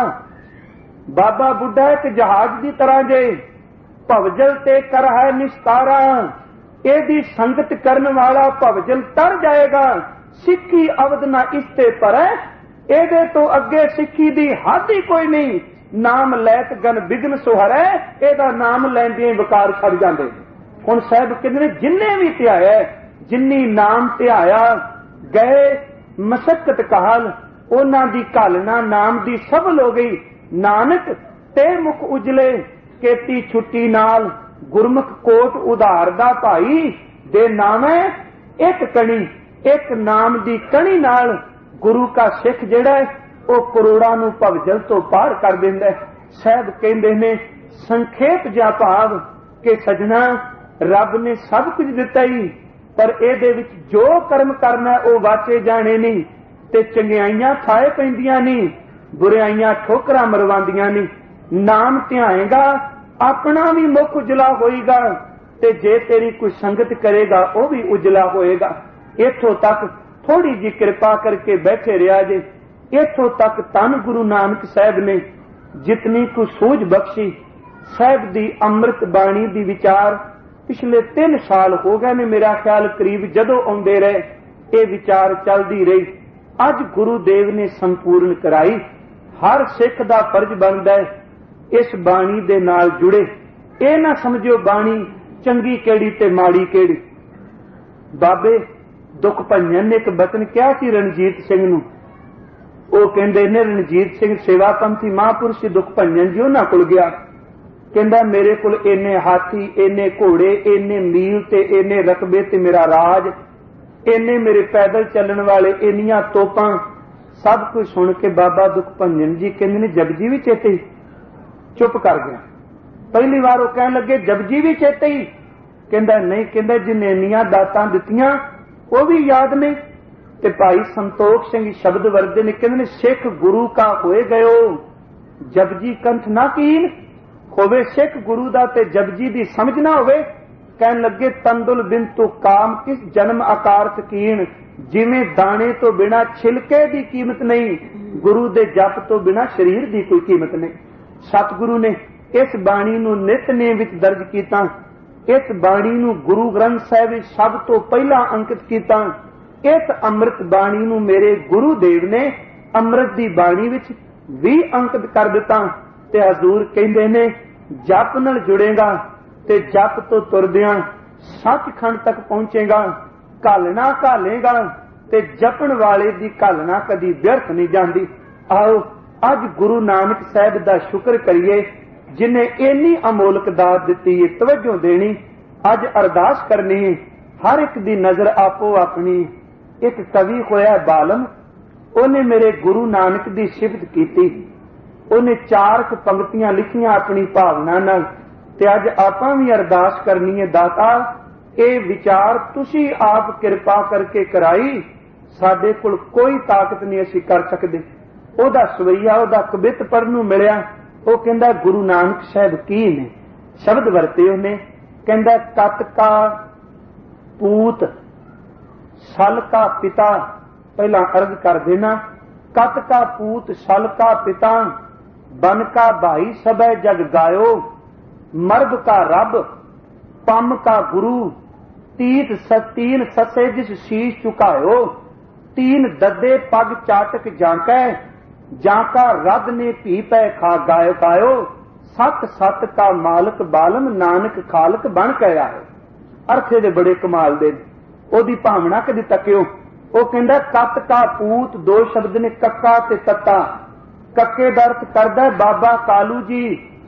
बाबा बुढ़ा एक जहाज की तरह जे भवजल ते कर है निस्तारा, एदी संगत करने वाला भवजल तर जाएगा, सिक्खी अवध ना इसते पर है, एदे तो अगे सिक्खी दी हद ही कोई नहीं। नाम लैत गन बिघन सुहरै, एदा नाम लैंदे वकार छड़ जांदे। हुण साहब कहंदे जिन्ने भी ध्याया जिन्नी नाम ध्याया गए मशक्कत काल, उन्हां दी घालना नाम दी सफल हो गई। नानक ते मुख उजले, केती छुट्टी नाल, गुरमुख कोट उधार दा भाई दे नामे एक कणी, एक नाम दी कणी नाल गुरु का सिख जिहड़ा वो करोड़ां नूं भवजल तो पार कर दिंदा। साहब कहंदे ने संखेप जा भाव कि सजना रब ने सब कुछ दिता ही, पर इहदे विच जो कर्म करना वो वाचे जाने नहीं, ते चंगियाइयां थाए पैंदियां नहीं, बुराइयां ठोकरां मरवांदियां नहीं। नाम ध्याएगा अपना भी मुख उजला होएगा, ते जे तेरी कोई संगत करेगा वो भी उजला होएगा। इथों तक थोड़ी जी कृपा करके बैठे रहा जे। इथों तक धन गुरु नानक साहब ने जितनी को सूझ बख्शी, साहब दी अमृत बाणी दी विचार पिछले तीन साल हो गए ने मेरा ख्याल करीब जदों आउंदे रहे ये विचार चलदी रही। अज गुरुदेव ने संपूर्ण कराई। हर सिख दा फर्ज बनदा है इस बाणी दे नाल जुड़े। ये ना समझो बाणी चंगी केड़ी ते माड़ी केड़ी। बाबे दुख भंजन ने एक बचन क्या सी रणजीत सिंह नूं, वो कहंदे ने रणजीत सिंह सेवापंथी महापुरुष दुख भंजन जी उन्हां कोल गया, कहंदा मेरे कोल इन्ने हाथी, इन्ने घोड़े, इन्ने मील ते इन्ने रकबे ते मेरा राज, इन्ने मेरे पैदल चलण वाले, इन्नियां तोपां, सब कुछ सुन के बाबा दुख भंजन जी कहंदे ने जपजी भी चेते ही। चुप कर गया। पहली बार वो कहन लगे जपजी भी चेते ही, कहंदा नहीं, कहंदा जिन्ने इन्नियां दातां दित्तियां वो भी याद ने, ਤੇ ਭਾਈ ਸੰਤੋਖ ਸਿੰਘ ਸ਼ਬਦ ਵਰਦੇ ਨੇ, ਕਹਿੰਦੇ ਨੇ ਸਿੱਖ ਗੁਰੂ ਕਾ ਹੋਏ ਗਇਓ ਜਪਜੀ ਕੰਠ ਨਾ ਕੀਨ। ਹੋਵੇ ਸਿੱਖ ਗੁਰੂ ਦਾ ਤੇ ਜਪਜੀ ਦੀ ਸਮਝ ਨਾ ਹੋਵੇ। ਕਹਿਣ ਲੱਗੇ ਤੰਦੁਲ ਬਿਨ ਤੂੰ ਕਾਮ ਕਿਸ ਜਨਮ ਆਕਾਰ ਕੀਨ। ਜਿਵੇਂ ਦਾਣੇ ਤੋਂ ਬਿਨਾ ਛਿਲਕੇ ਦੀ ਕੀਮਤ ਨਹੀਂ, ਗੁਰੂ ਦੇ ਜਪ ਤੋਂ ਬਿਨਾ ਸਰੀਰ ਦੀ ਕੋਈ ਕੀਮਤ ਨਹੀਂ। ਸਤਿਗੁਰੂ ਨੇ ਇਸ ਬਾਣੀ ਨੂੰ ਨਿਤਨੇਮ ਵਿੱਚ ਦਰਜ ਕੀਤਾ। ਇਸ ਬਾਣੀ ਨੂੰ ਗੁਰੂ ਗ੍ਰੰਥ ਸਾਹਿਬ ਵਿੱਚ ਸਭ ਤੋਂ ਪਹਿਲਾਂ ਅੰਕਿਤ ਕੀਤਾ। ਇਸ ਅੰਮ੍ਰਿਤ ਬਾਣੀ ਨੂੰ ਮੇਰੇ ਗੁਰੂ ਦੇਵ ਨੇ ਅੰਮ੍ਰਿਤ ਦੀ ਬਾਣੀ ਵਿੱਚ ਵੀ ਅੰਕਿਤ ਕਰ ਦਿੱਤਾ। ਤੇ ਹਜ਼ੂਰ ਕਹਿੰਦੇ ਨੇ ਜਪ ਨਾਲ ਜੁੜੇਗਾ ਤੇ ਜਪ ਤੋਂ ਤੁਰਦਿਆਂ ਸੱਚਖੰਡ ਤੱਕ ਪਹੁੰਚੇਗਾ। ਘਾਲਣਾ ਘਾਲੇਗਾ ਤੇ ਜਪਣ ਵਾਲੇ ਦੀ ਘਾਲਣਾ ਕਦੀ ਵਿਅਰਥ ਨਹੀਂ ਜਾਂਦੀ। ਆਓ ਅੱਜ ਗੁਰੂ ਨਾਨਕ ਸਾਹਿਬ ਦਾ ਸ਼ੁਕਰ ਕਰੀਏ ਜਿਨੇ ਇੰਨੀ ਅਮੋਲਕ ਦਾਤ ਦਿੱਤੀ ਹੈ। ਤਵੱਜੋ ਦੇਣੀ, ਅੱਜ ਅਰਦਾਸ ਕਰਨੀ, ਹਰ ਇੱਕ ਦੀ ਨਜ਼ਰ ਆਪੋ ਆਪਣੀ। ਇੱਕ ਕਵੀ ਹੋਇਆ ਬਾਲਮ, ਉਹਨੇ ਮੇਰੇ ਗੁਰੂ ਨਾਨਕ ਦੀ ਸਿਫਤ ਕੀਤੀ। ਉਹਨੇ ਚਾਰ ਕੁ ਪੰਕਤੀਆਂ ਲਿਖੀਆਂ ਆਪਣੀ ਭਾਵਨਾ ਨਾਲ। ਤੇ ਅੱਜ ਆਪਾਂ ਵੀ ਅਰਦਾਸ ਕਰਨੀ ਹੈ, ਦਾਤਾ ਇਹ ਵਿਚਾਰ ਤੁਸੀਂ ਆਪ ਕਿਰਪਾ ਕਰਕੇ ਕਰਾਈ, ਸਾਡੇ ਕੋਲ ਕੋਈ ਤਾਕਤ ਨਹੀਂ, ਅਸੀਂ ਕਰ ਸਕਦੇ। ਉਹਦਾ ਸਵਈਆ, ਉਹਦਾ ਕਵਿਤ ਪੜ੍ਹਨ ਨੂੰ ਮਿਲਿਆ। ਉਹ ਕਹਿੰਦਾ ਗੁਰੂ ਨਾਨਕ ਸਾਹਿਬ ਕੀ ਨੇ ਸ਼ਬਦ ਵਰਤੇ ਉਹਨੇ। ਕਹਿੰਦਾ ਕਤ ਕਾ ਪੂਤ ਸਲ ਕਾ ਪਿਤਾ। ਪਹਿਲਾਂ ਅਰਜ਼ ਕਰ ਦੇਣਾ, ਕਤ ਕਾ ਪੂਤ ਸਲ ਕਾ ਪਿਤਾ, ਬਨ ਕਾ ਭਾਈ ਸਭੈ ਜਗ ਗਾਇਓ, ਮਰਦ ਕਾ ਰੱਬ ਪੰਮ ਕਾ ਗੁਰੂ, ਤੀਤ ਸਤੀਨ ਸਸੇ ਜਿਸ ਸ਼ੀਸ਼ ਝੁਕਾਇਓ, तीन ददे पग चाटक जांकै, जांका रद ने पी पै खा गायो कायो, सत सत का मालक बालम नानक खालक बन के आए। अर्थ दे बड़े कमाल दे, ओदी भावना कदी तकियो। वो कहंदा कत का पूत, दो शब्द ने कक्का ते तत्ता। कक्के दा अर्थ करदा बाबा कालू जी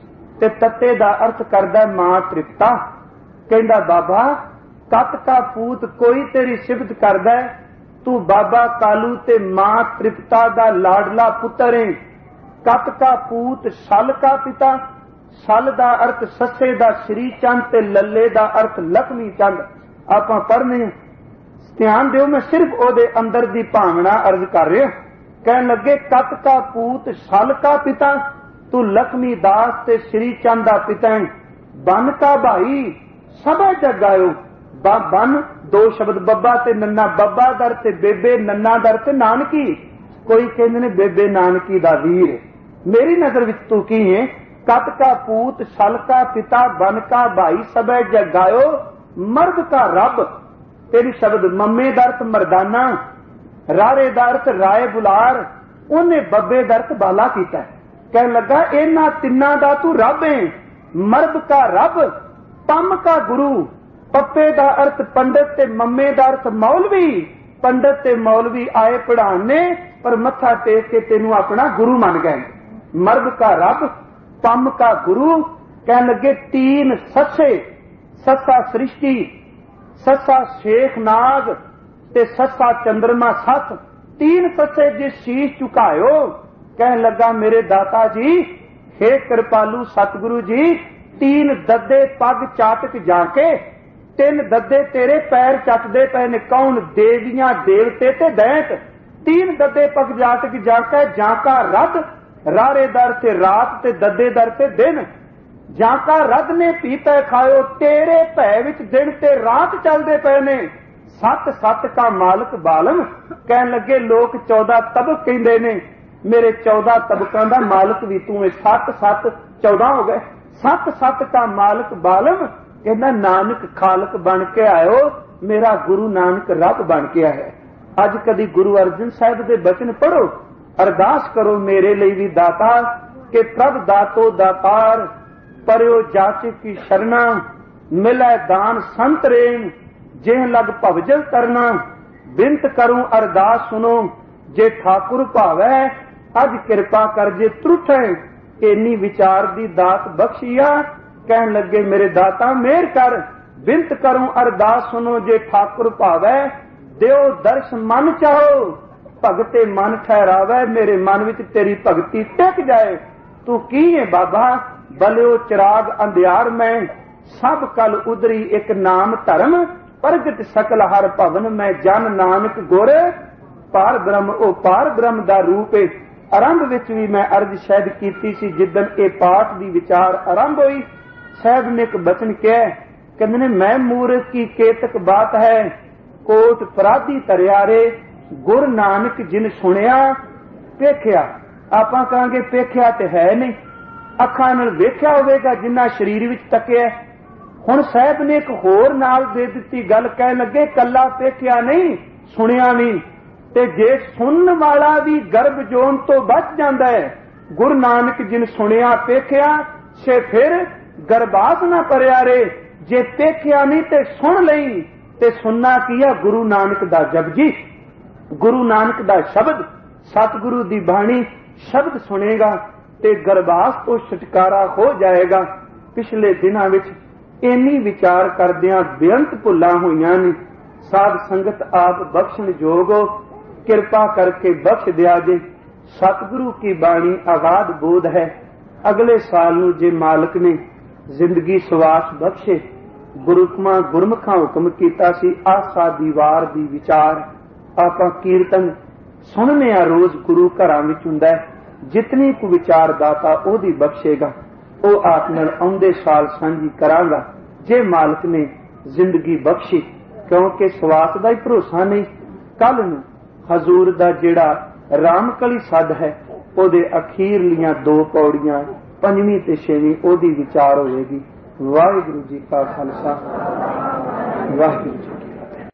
ते तत्ते दा अर्थ करदा मां तृप्ता। कहंदा बाबा कत का पूत, कोई तेरी सिफत करदा तू बाबा कालू ते मां तृप्ता दा लाडला पुत्र है। कत का पूत सल का पिता, सल दा अर्थ सस्से दा श्री चंद ते लल्ले दा अर्थ लक्ष्मी चंद। आपां पढ़ने ध्यान दिओ, मैं सिर्फ ओदे अंदर दी भावना अर्ज कर रहा। कहन लगे कत का पूत सल का पिता, तू लक्ष्मी दास ते श्री चंद दा पिता है। बन का भाई सभै जगायो, बन दो शब्द बब्बा ते नन्ना, बब्बा दर ते बेबे, नन्ना दर ते नानकी। कोई कहंदे ने बेबे नानकी दा वीर, मेरी नजर विच तू की है। कत का पूत सल का पिता, बन का भाई सबै जगायो, मर्द का रब। तेरी शब्द मम्मे दर्थ मरदाना, रारे दर्थ राय बुलार, उन्हें बब्बे दर्थ बाला कीता। कह लगा इन्हां तिन्नां दा तू रब है। मर्द का रब, पम का गुरु। पप्पे दा अर्थ पंडित ते मम्मे दा अर्थ मौलवी। पंडित ते मौलवी आए पढ़ाने पर मत्था टेक के तेनू अपना गुरु मान गए। मर्द का रब, पम का गुरु। कह लगे तीन सस्से, सस्सा सृष्टि, सस्सा शेख नाग ते सस्सा चंद्रमा सस। तीन सस्से जिस शीश झुकायो। कह लगा मेरे दाता जी, हे कृपालू सतगुरु जी, तीन ददे पग चाटक जाके, तीन ददे तेरे पैर चटदे पे ने। कौन? देवियां देवते ते दैंत। तीन ददे पग जाटक जाके, जाका रद, रारे दर ते रात ते ददे दर ते दिन। जाका रद ने पी पै खायो, तेरे भै विच दिन ते रात चलदे पे ने। सत सत का मालक बालम। कहन लगे लोग चौदह तबक कहंदे ने, मेरे चौदह तबकों का मालक भी तू है। सत सत चौदह हो गए। सत सत का मालक बालम। कहना नानक खालक बन के आयो, मेरा गुरु नानक रब बन के आया। अज कदी गुरु अर्जन साहब के बचन पढ़ो, अरदास करो मेरे लिए भी दाता, के प्रभ दातो दातार, परयो जाचे की शरणा, मिलै दान संत रेन, जेह लग भवजल करना। बिनत करूं अरदास सुनो, जे ठाकुर भावै, अज कृपा कर जे त्रुठै। इन्नी विचार दी दात बख्शिया। कहन लगे मेरे दाता मेहर कर, बिनत करूं अरदास सुनो, जे ठाकुर भावै, दियो दर्श मन चाहो। भगते मन ठहरावै, मेरे मन विच तेरी भगती टिक जाए। तू की है बाबा? बलियो चिराग अंधियार में, सब कल उधरी एक नाम धर्म, प्रगट सकल हर भवन में, जन नानक गोरे पार ब्रह्म ओ पार ब्रह्म दा रूप है। आरंभ विच भी मैं अर्ज शायद कीती सी जिदन ए पाठ दी विचार आरंभ हुई, साहब ने एक बचन कहा, कहते ने मैं मूर्ख की केतक बात है, कोट पराधी तरियारे, गुर नानक जिन सुनिया पेख्या। आपां कहांगे पेख्या ते है नहीं, अखां नाल वेख्या होवेगा जिन्ना शरीर विच तकिया। हुण साहब ने एक होर नाल दे दित्ती गल, कह लगे कल्ला पेख्या नहीं सुनिया भी, ते जे सुनन वाला भी गर्भ जोन तो बच जांदा है। गुरु नानक जिन सुनिया पेख्या से फिर गर्भास ना परिया रे, जे पेख्या नहीं ते सुन लई ते सुनना किया गुरु नानक दा जपजी, गुरु नानक दा शब्द, सतगुरु दी बाणी शब्द सुनेगा ते गर्भास तो छुटकारा हो जाएगा। पिछले दिनां विच इन्नी विचार करदियां बेअंत भुल्लां होईयां ने। साध संगत आप बख्शण जोग हो, कृपा करके बख्श दिया जे। सतगुरु की बाणी आगाध बोध है। अगले साल नूं जे मालिक ने जिंदगी सवास बख्शे, गुरुकमा गुरमुखा हुक्म कीता सी आसा दीवार दी विचार आपां कीर्तन सुनने आ रोज गुरु घरां विच हुंदा है। जितनी कु विचार दाता ओदी बख्शेगा, ओ आप नाल आउंदे साल सांझी करांगा जे मालिक ने जिंदगी बख्शी, क्योंकि सवास दा ही भरोसा नहीं। कल नूं हजूर दा जिहड़ा रामकली सद है ओदे अखीरलियां दो पौड़ियां पंजवीं ते छेवीं ओदी विचार होएगी। वाहिगुरू जी का खालसा वाहिगुरू।